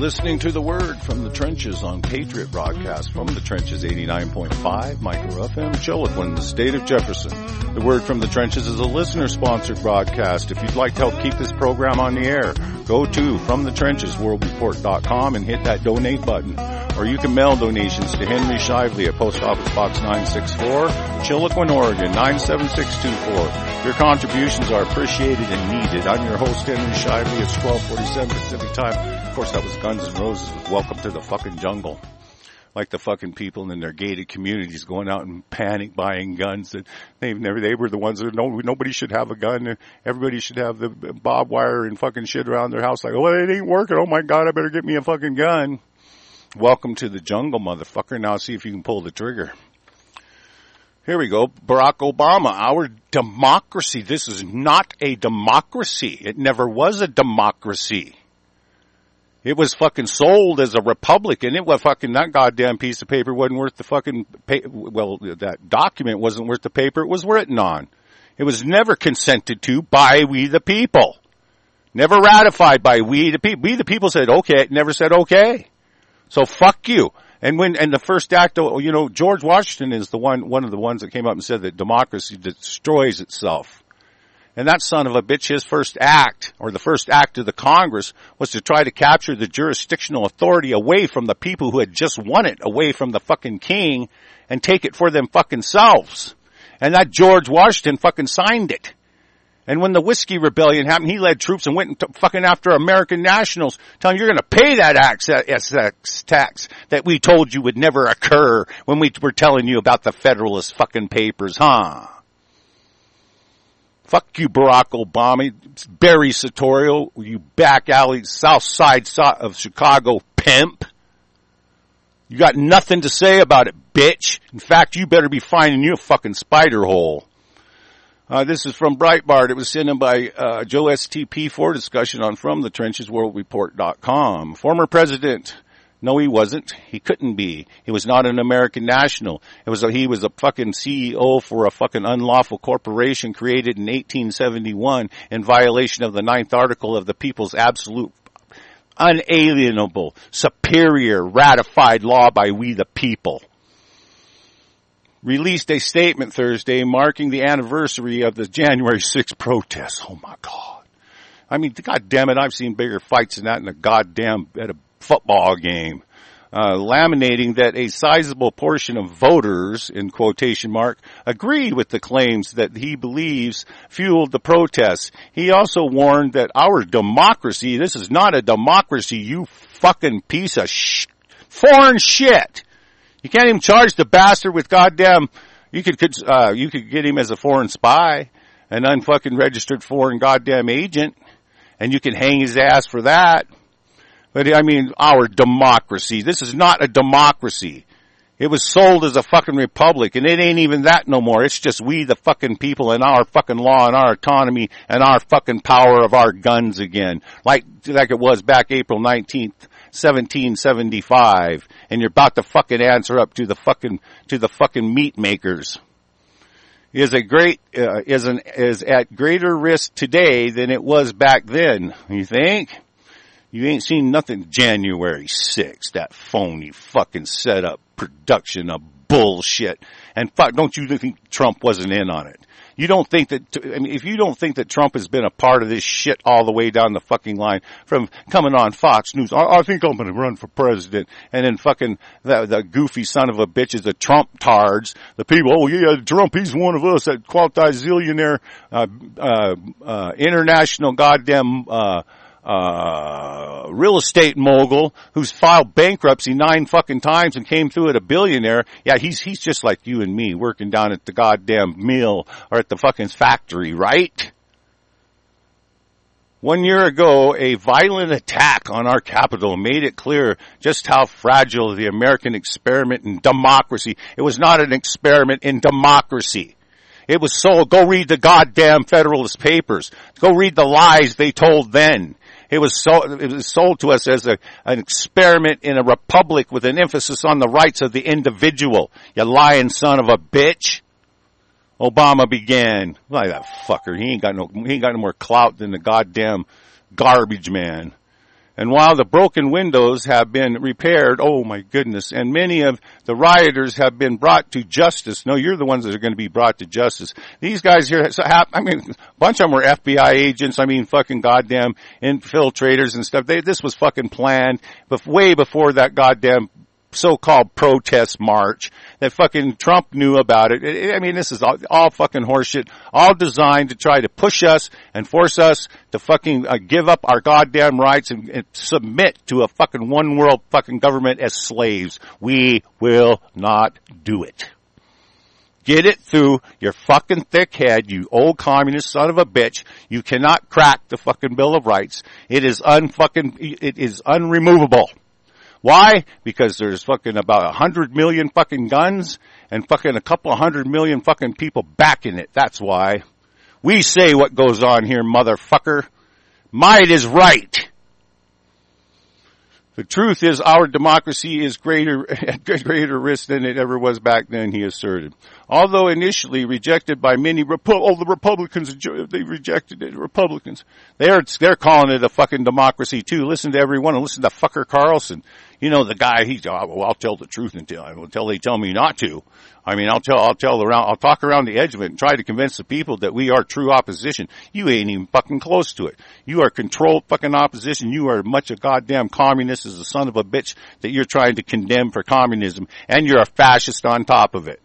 listening to The Word from the Trenches on Patriot Broadcast from the Trenches 89.5 Micro FM, Chiloquin, the state of Jefferson. The Word from the Trenches is a listener-sponsored broadcast. If you'd like to help keep this program on the air, go to FromTheTrenchesWorldReport.com and hit that donate button. Or you can mail donations to Henry Shively at Post Office Box 964, Chiloquin, Oregon 97624. Your contributions are appreciated and needed. I'm your host, Henry Shively. It's 12:47 Pacific Time. Of course, that was Guns N' Roses with Welcome to the Fucking Jungle. Like the fucking people in their gated communities going out and panic buying guns that they were the ones that nobody should have a gun. Everybody should have the barbed wire and fucking shit around their house. Like, oh, it ain't working. Oh my God, I better get me a fucking gun. Welcome to the jungle, motherfucker. Now see if you can pull the trigger. Here we go. Barack Obama, our democracy. This is not a democracy. It never was a democracy. It was fucking sold as a republic, and it was fucking, that goddamn piece of paper wasn't worth the fucking, that document wasn't worth the paper it was written on. It was never consented to by we the people. Never ratified by we the people. We the people said okay, it never said okay. So fuck you. And the first act, George Washington is one of the ones that came up and said that democracy destroys itself. And that son of a bitch, his first act, or the first act of the Congress, was to try to capture the jurisdictional authority away from the people who had just won it, away from the fucking king, and take it for them fucking selves. And that George Washington fucking signed it. And when the Whiskey Rebellion happened, he led troops and went fucking after American nationals, telling you're going to pay that excess tax that we told you would never occur when we were telling you about the Federalist fucking Papers, huh? Fuck you, Barack Obama. Barry Soetoro, you back alley, south side of Chicago pimp. You got nothing to say about it, bitch. In fact, you better be finding you a fucking spider hole. This is from Breitbart. It was sent in by Joe STP for discussion on FromTheTrenchesWorldReport.com. Former president. No, he wasn't. He couldn't be. He was not an American national. He was a fucking CEO for a fucking unlawful corporation created in 1871 in violation of the 9th article of the People's Absolute, Unalienable, Superior, Ratified Law by we the people. Released a statement Thursday marking the anniversary of the January 6th protests. Oh my God. I mean, God damn it, I've seen bigger fights than that in at a football game. Laminating that a sizable portion of voters, in quotation mark, agreed with the claims that he believes fueled the protests. He also warned that our democracy, this is not a democracy, you fucking piece of foreign shit. You can't even charge the bastard with goddamn, you could get him as a foreign spy, an unfucking registered foreign goddamn agent, and you can hang his ass for that. But I mean, our democracy, this is not a democracy. It was sold as a fucking republic, and it ain't even that no more. It's just we the fucking people and our fucking law and our autonomy and our fucking power of our guns again. Like it was back April 19th, 1775, and you're about to fucking answer up to the fucking meat makers. Is at greater risk today than it was back then. You think? You ain't seen nothing January 6th, that phony fucking setup production of bullshit. And fuck, don't you think Trump wasn't in on it? You don't think that, if you don't think that Trump has been a part of this shit all the way down the fucking line from coming on Fox News, I think I'm going to run for president, and then fucking the goofy son of a bitch is the Trump tards, the people, oh yeah, Trump, he's one of us, that quasi-zillionaire, international goddamn, real estate mogul who's filed bankruptcy 9 fucking times and came through it a billionaire. Yeah, he's just like you and me working down at the goddamn mill or at the fucking factory, right? 1 year ago, a violent attack on our Capitol made it clear just how fragile the American experiment in democracy. It was not an experiment in democracy. It was sold. Go read the goddamn Federalist Papers. Go read the lies they told then. It was sold to us as an experiment in a republic with an emphasis on the rights of the individual. You lying son of a bitch. Obama began. Like that fucker. He ain't got no more clout than the goddamn garbage man. And while the broken windows have been repaired, oh my goodness, and many of the rioters have been brought to justice. No, you're the ones that are going to be brought to justice. These guys here, I mean, a bunch of them were FBI agents. I mean, fucking goddamn infiltrators and stuff. This was fucking planned, but way before that goddamn so-called protest march that fucking Trump knew about it. I mean, this is all fucking horseshit, all designed to try to push us and force us to fucking give up our goddamn rights and submit to a fucking one world fucking government as slaves. We will not do it. Get it through your fucking thick head, you old communist son of a bitch. You cannot crack the fucking Bill of Rights. It is unremovable. Why? Because there's fucking about 100 million fucking guns and fucking a couple of 100 million fucking people backing it. That's why. We say what goes on here, motherfucker. Might is right. The truth is our democracy is at greater risk than it ever was back then, he asserted. Although initially rejected by many the Republicans, they rejected it, Republicans. They're calling it a fucking democracy too. Listen to everyone and listen to fucker Carlson. You know, the guy, I'll tell the truth until they tell me not to. I mean, I'll talk around the edge of it and try to convince the people that we are true opposition. You ain't even fucking close to it. You are controlled fucking opposition. You are much a goddamn communist as a son of a bitch that you're trying to condemn for communism. And you're a fascist on top of it.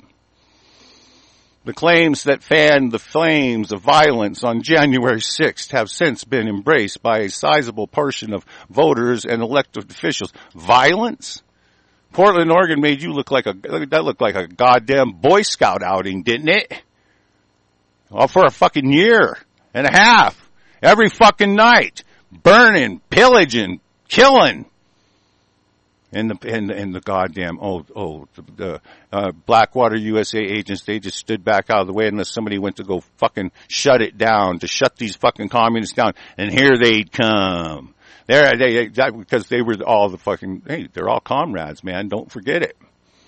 The claims that fanned the flames of violence on January 6th have since been embraced by a sizable portion of voters and elected officials. Violence? Portland, Oregon made you looked like a goddamn Boy Scout outing, didn't it? Well, for a fucking year and a half. Every fucking night. Burning, pillaging, killing. And the goddamn, the Blackwater USA agents, they just stood back out of the way unless somebody went to go fucking shut it down, to shut these fucking communists down. And here they'd come. Because they were all the fucking, hey, they're all comrades, man. Don't forget it.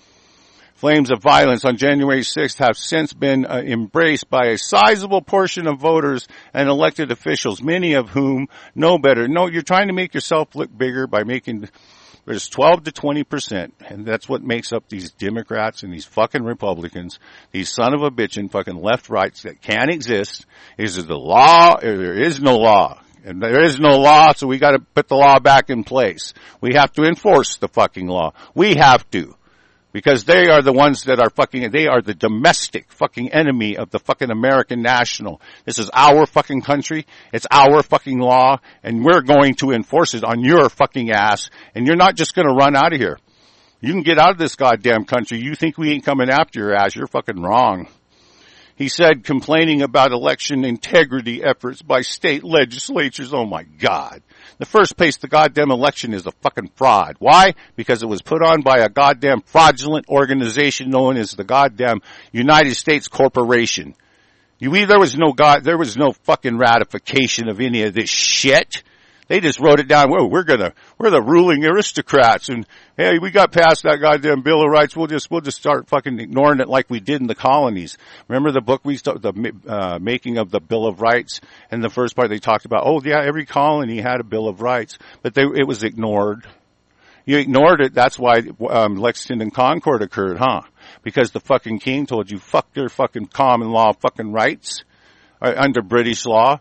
Flames of violence on January 6th have since been embraced by a sizable portion of voters and elected officials, many of whom know better. No, you're trying to make yourself look bigger by making, there's 12 to 20%, and that's what makes up these Democrats and these fucking Republicans, these son of a bitchin' fucking left-rights that can't exist. Is it the law or there is no law? And there is no law, so we gotta put the law back in place. We have to enforce the fucking law. We have to. Because they are the ones that are they are the domestic fucking enemy of the fucking American national. This is our fucking country. It's our fucking law. And we're going to enforce it on your fucking ass. And you're not just gonna run out of here. You can get out of this goddamn country. You think we ain't coming after your ass. You're fucking wrong. He said, complaining about election integrity efforts by state legislatures. Oh my God. The first place the goddamn election is a fucking fraud. Why? Because it was put on by a goddamn fraudulent organization known as the goddamn United States Corporation. There was no fucking ratification of any of this shit. They just wrote it down. Well, we're the ruling aristocrats, and hey, we got past that goddamn Bill of Rights. We'll just start fucking ignoring it like we did in the colonies. Remember the book the making of the Bill of Rights, and the first part they talked about. Oh yeah, every colony had a Bill of Rights, but it was ignored. You ignored it. That's why Lexington and Concord occurred, huh? Because the fucking king told you fuck your fucking common law fucking rights under British law.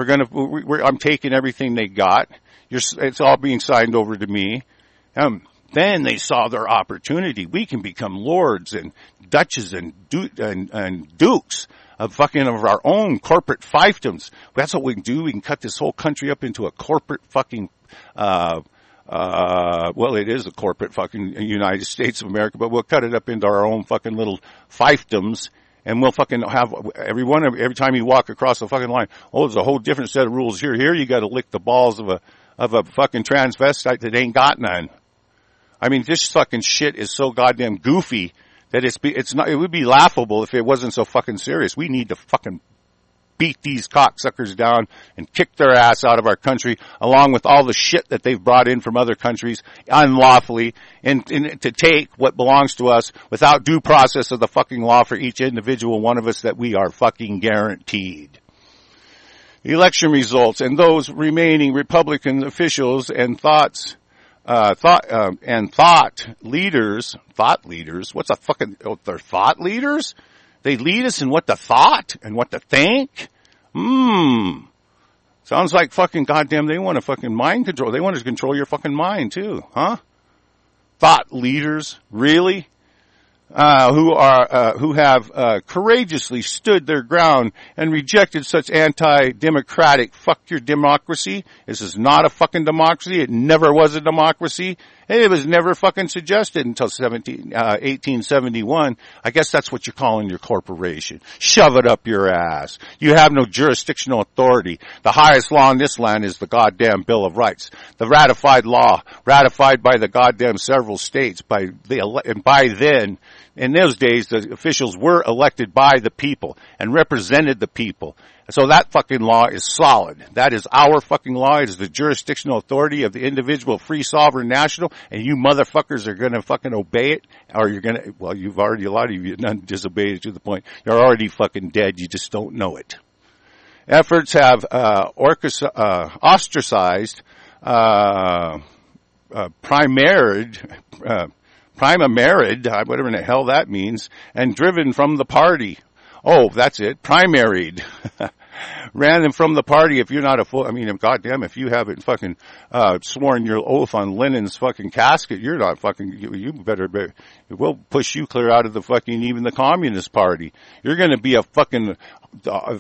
I'm taking everything they got. It's all being signed over to me. Then they saw their opportunity. We can become lords and duchess and dukes of our own corporate fiefdoms. That's what we can do. We can cut this whole country up into a corporate fucking, well, it is a corporate fucking United States of America, but we'll cut it up into our own fucking little fiefdoms. And we'll fucking have every time you walk across the fucking line, there's a whole different set of rules here. Here you gotta lick the balls of a fucking transvestite that ain't got none. I mean, this fucking shit is so goddamn goofy that it would be laughable if it wasn't so fucking serious. We need to fucking beat these cocksuckers down and kick their ass out of our country, along with all the shit that they've brought in from other countries unlawfully, and to take what belongs to us without due process of the fucking law for each individual one of us that we are fucking guaranteed. election results, and those remaining Republican officials and thought leaders, what's a fucking, they're thought leaders? They lead us in what to thought and what to think? Sounds like fucking goddamn they want to fucking mind control. They want to control your fucking mind too, huh? Thought leaders, really? Who have courageously stood their ground and rejected such anti-democratic fuck your democracy. This is not a fucking democracy. It never was a democracy. And it was never fucking suggested until 1871. I guess that's what you're calling your corporation. Shove it up your ass. You have no jurisdictional authority. The highest law in this land is the goddamn Bill of Rights. The ratified law, ratified by the goddamn several states and by then, in those days, the officials were elected by the people and represented the people. So that fucking law is solid. That is our fucking law. It is the jurisdictional authority of the individual free sovereign national, and you motherfuckers are gonna fucking obey it, or you're gonna, well, you've already, a lot of you disobeyed it to the point you're already fucking dead, you just don't know it. Efforts have ostracized, primaried, whatever the hell that means, and driven from the party. Oh, that's it. Primaried. Ran them from the party if you're not a full, goddamn, if you haven't fucking, sworn your oath on Lenin's fucking casket, you're not fucking, you better, we'll push you clear out of the fucking, even the Communist Party. You're gonna be a fucking, Mao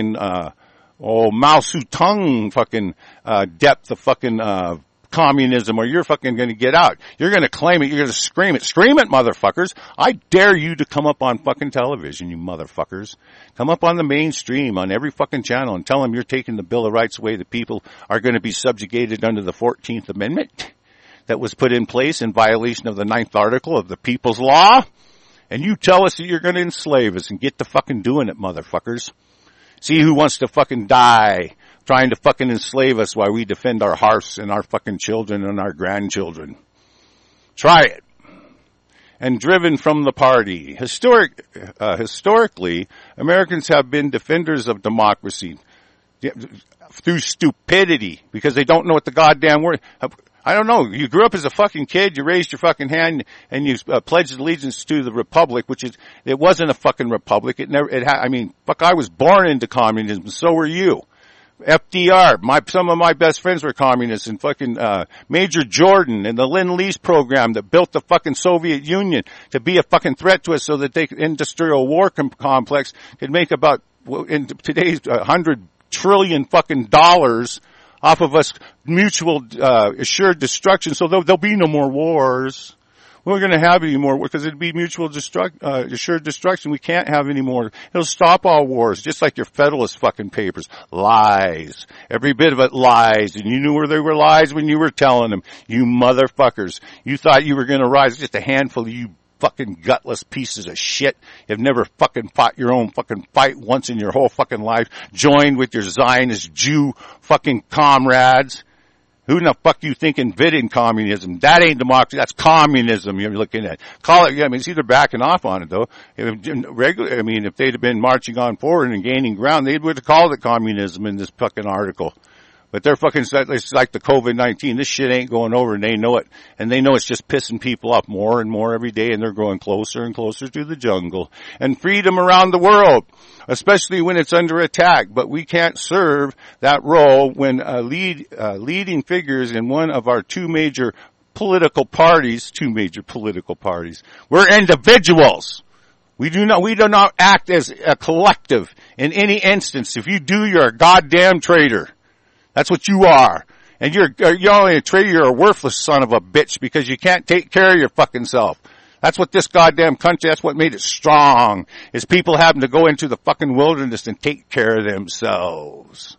Zedong fucking, depth of fucking, communism, or you're fucking going to get out. You're going to claim it. You're going to scream it. Scream it, motherfuckers. I dare you to come up on fucking television, you motherfuckers. Come up on the mainstream, on every fucking channel, and tell them you're taking the Bill of Rights away. The people are going to be subjugated under the 14th Amendment that was put in place in violation of the 9th article of the People's Law. And you tell us that you're going to enslave us, and get to fucking doing it, motherfuckers. See who wants to fucking die trying to fucking enslave us while we defend our hearths and our fucking children and our grandchildren. Try it. And driven from the party. Historically, Americans have been defenders of democracy through stupidity, because they don't know what the goddamn word. I don't know. You grew up as a fucking kid, you raised your fucking hand, and you pledged allegiance to the republic, which is, it wasn't a fucking republic. I was born into communism, so were you. FDR, some of my best friends were communists, and fucking, Major Jordan and the Lend-Lease program that built the fucking Soviet Union to be a fucking threat to us so that industrial war complex could make about, in today's, $100 trillion fucking dollars off of us, mutual, assured destruction, so there'll be no more wars. We're going to have any more, because it'd be mutual assured destruction. We can't have any more. It'll stop all wars, just like your Federalist fucking papers. Lies. Every bit of it lies. And you knew where they were lies when you were telling them. You motherfuckers. You thought you were going to rise. Just a handful of you fucking gutless pieces of shit. You've never fucking fought your own fucking fight once in your whole fucking life. Joined with your Zionist Jew fucking comrades. Who in the fuck you think invented communism? That ain't democracy. That's communism you're looking at. Call it, it's either backing off on it though. If they'd have been marching on forward and gaining ground, they would have called it communism in this fucking article. But they're fucking, it's like the COVID-19. This shit ain't going over, and they know it. And they know it's just pissing people off more and more every day, and they're growing closer and closer to the jungle. And freedom around the world, especially when it's under attack. But we can't serve that role when leading figures in one of our two major political parties. We're individuals. We do not act as a collective in any instance. If you do, you're a goddamn traitor. That's what you are. And you're only a traitor, you're a worthless son of a bitch, because you can't take care of your fucking self. That's what this goddamn country, that's what made it strong, is people having to go into the fucking wilderness and take care of themselves.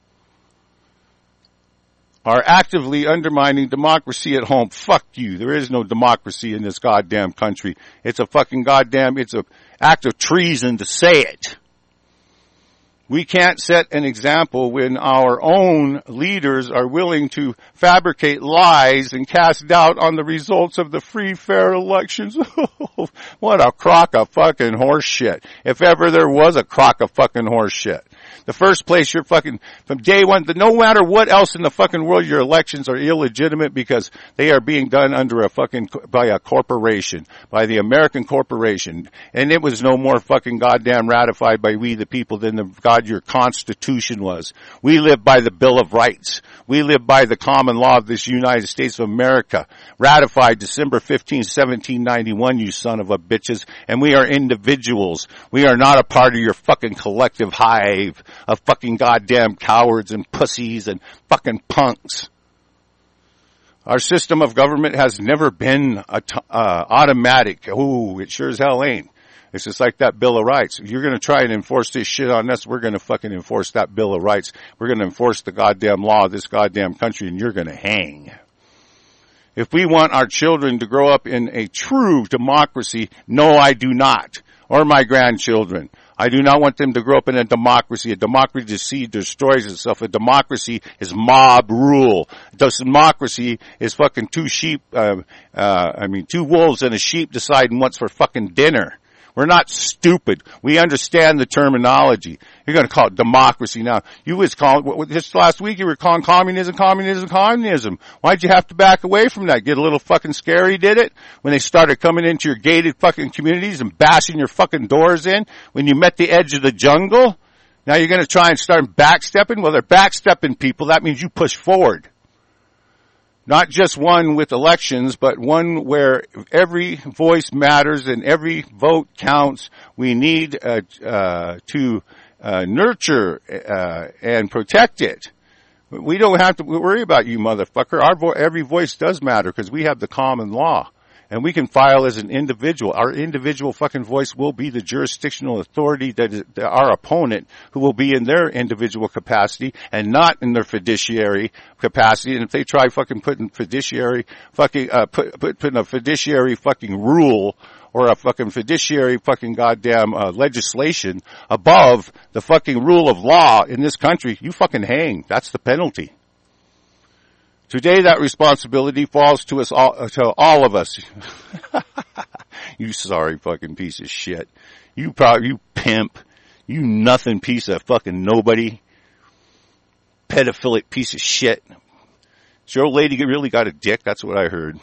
Are actively undermining democracy at home. Fuck you. There is no democracy in this goddamn country. It's a fucking it's an act of treason to say it. We can't set an example when our own leaders are willing to fabricate lies and cast doubt on the results of the free, fair elections. What a crock of fucking horse shit. If ever there was a crock of fucking horse shit. The first place, you're fucking, from day one, no matter what else in the fucking world, your elections are illegitimate because they are being done under by a corporation, by the American corporation. And it was no more fucking goddamn ratified by we the people than your Constitution was. We live by the Bill of Rights. We live by the common law of this United States of America, ratified December 15, 1791, you son of a bitches, and we are individuals. We are not a part of your fucking collective hive of fucking goddamn cowards and pussies and fucking punks. Our system of government has never been automatic. Ooh, it sure as hell ain't. It's just like that Bill of Rights. If you're going to try and enforce this shit on us, we're going to fucking enforce that Bill of Rights. We're going to enforce the goddamn law of this goddamn country, and you're going to hang. If we want our children to grow up in a true democracy, no, I do not. Or my grandchildren. I do not want them to grow up in a democracy. A democracy destroys itself. A democracy is mob rule. Democracy is fucking two wolves and a sheep deciding what's for fucking dinner. We're not stupid. We understand the terminology. You're going to call it democracy now. You was calling, just last week you were calling communism. Why'd you have to back away from that? Get a little fucking scary, did it? When they started coming into your gated fucking communities and bashing your fucking doors in? When you met the edge of the jungle? Now you're going to try and start backstepping? Well, they're backstepping people. That means you push forward. Not just one with elections, but one where every voice matters and every vote counts. We need to nurture and protect it. We don't have to worry about you, motherfucker. Every voice does matter because we have the common law. And we can file as an individual. Our individual fucking voice will be the jurisdictional authority that is our opponent, who will be in their individual capacity and not in their fiduciary capacity. And if they try fucking putting fiduciary fucking putting a fiduciary fucking rule or a fucking fiduciary fucking goddamn legislation above the fucking rule of law in this country, you fucking hang. That's the penalty. Today, that responsibility falls to us to all of us. You sorry fucking piece of shit. You pimp. You nothing piece of fucking nobody. Pedophilic piece of shit. Is your old lady really got a dick? That's what I heard.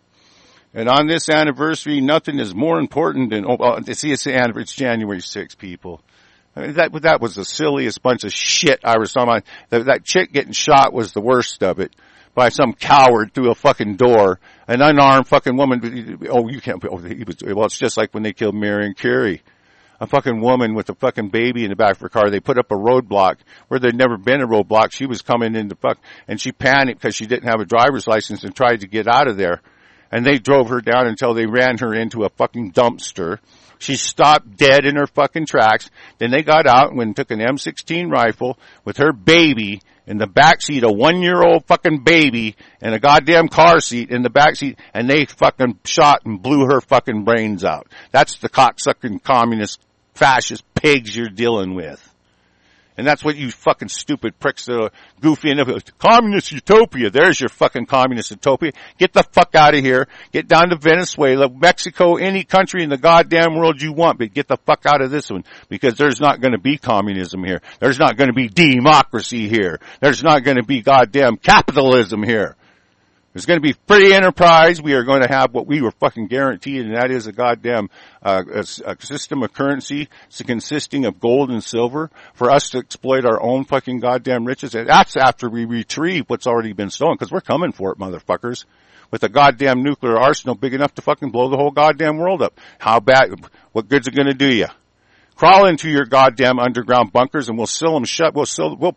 And on this anniversary, nothing is more important than, it's January 6th, people. I mean, that was the silliest bunch of shit I was talking about. That chick getting shot was the worst of it. By some coward through a fucking door, an unarmed fucking woman. Oh, you can't. Oh, it's just like when they killed Marion Curie, a fucking woman with a fucking baby in the back of her car. They put up a roadblock where there'd never been a roadblock. She was coming in and she panicked because she didn't have a driver's license and tried to get out of there. And they drove her down until they ran her into a fucking dumpster. She stopped dead in her fucking tracks. Then they got out and took an M16 rifle with her baby in the backseat, a 1-year-old fucking baby, and a goddamn car seat in the backseat, and they fucking shot and blew her fucking brains out. That's the cocksucking communist, fascist pigs you're dealing with. And that's what you fucking stupid pricks that are goofy enough. Communist utopia. There's your fucking communist utopia. Get the fuck out of here. Get down to Venezuela, Mexico, any country in the goddamn world you want, but get the fuck out of this one, because there's not going to be communism here. There's not going to be democracy here. There's not going to be goddamn capitalism here. There's going to be free enterprise. We are going to have what we were fucking guaranteed, and that is a goddamn a system of currency consisting of gold and silver for us to exploit our own fucking goddamn riches. And that's after we retrieve what's already been stolen, because we're coming for it, motherfuckers, with a goddamn nuclear arsenal big enough to fucking blow the whole goddamn world up. How bad? What good's it going to do you? Crawl into your goddamn underground bunkers, and we'll seal them shut. We'll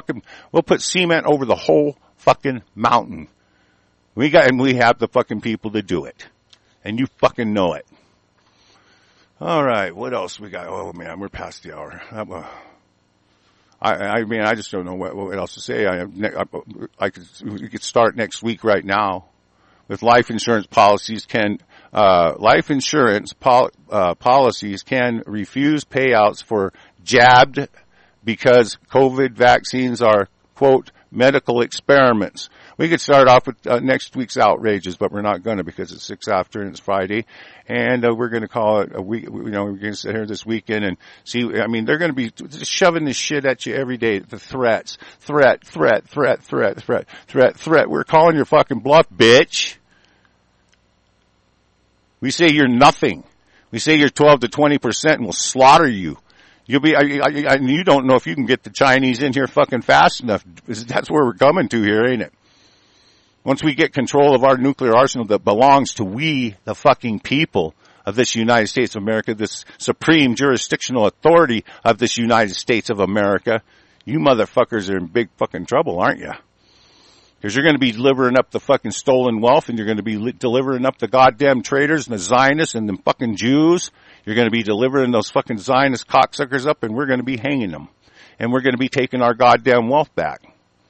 put cement over the whole fucking mountain. We have the fucking people to do it. And you fucking know it. Alright, what else we got? Oh man, we're past the hour. I just don't know what else to say. We could start next week right now with life insurance policies. Life insurance policies can refuse payouts for jabbed because COVID vaccines are, quote, medical experiments. We could start off with next week's outrages, but we're not going to because it's 6 after and it's Friday, and we're going to call it a week. You know, we're going to sit here this weekend and see. I mean, they're going to be just shoving this shit at you every day. The threats, threat. We're calling your fucking bluff, bitch. We say you're nothing. We say you're 12 to 20%, and we'll slaughter you. You'll be. You don't know if you can get the Chinese in here fucking fast enough. That's where we're coming to here, ain't it? Once we get control of our nuclear arsenal that belongs to we, the fucking people of this United States of America, this supreme jurisdictional authority of this United States of America, you motherfuckers are in big fucking trouble, aren't you? Because you're going to be delivering up the fucking stolen wealth, and you're going to be delivering up the goddamn traitors and the Zionists and the fucking Jews. You're going to be delivering those fucking Zionist cocksuckers up, and we're going to be hanging them. And we're going to be taking our goddamn wealth back.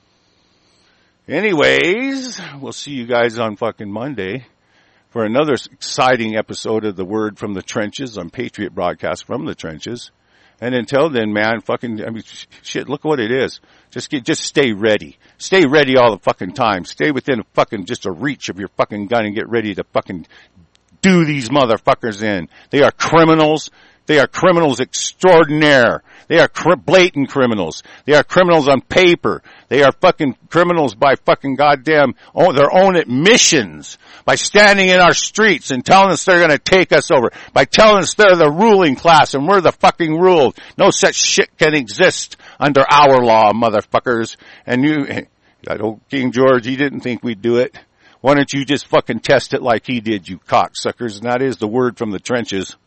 Anyways, we'll see you guys on fucking Monday for another exciting episode of The Word from the Trenches on Patriot Broadcast from the Trenches. And until then, man, shit, look what it is. Just stay ready. Stay ready all the fucking time. Stay within just a reach of your fucking gun and get ready to fucking do these motherfuckers in. They are criminals. They are criminals extraordinaire. They are blatant criminals. They are criminals on paper. They are fucking criminals by fucking goddamn their own admissions. By standing in our streets and telling us they're gonna take us over. By telling us they're the ruling class and we're the fucking ruled. No such shit can exist under our law, motherfuckers. And King George, he didn't think we'd do it. Why don't you just fucking test it like he did, you cocksuckers? And that is the word from the trenches.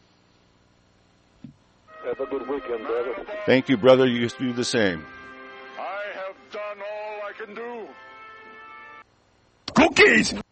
Have a good weekend, brother. Thank you, brother. You do the same. I have done all I can do. Cookies!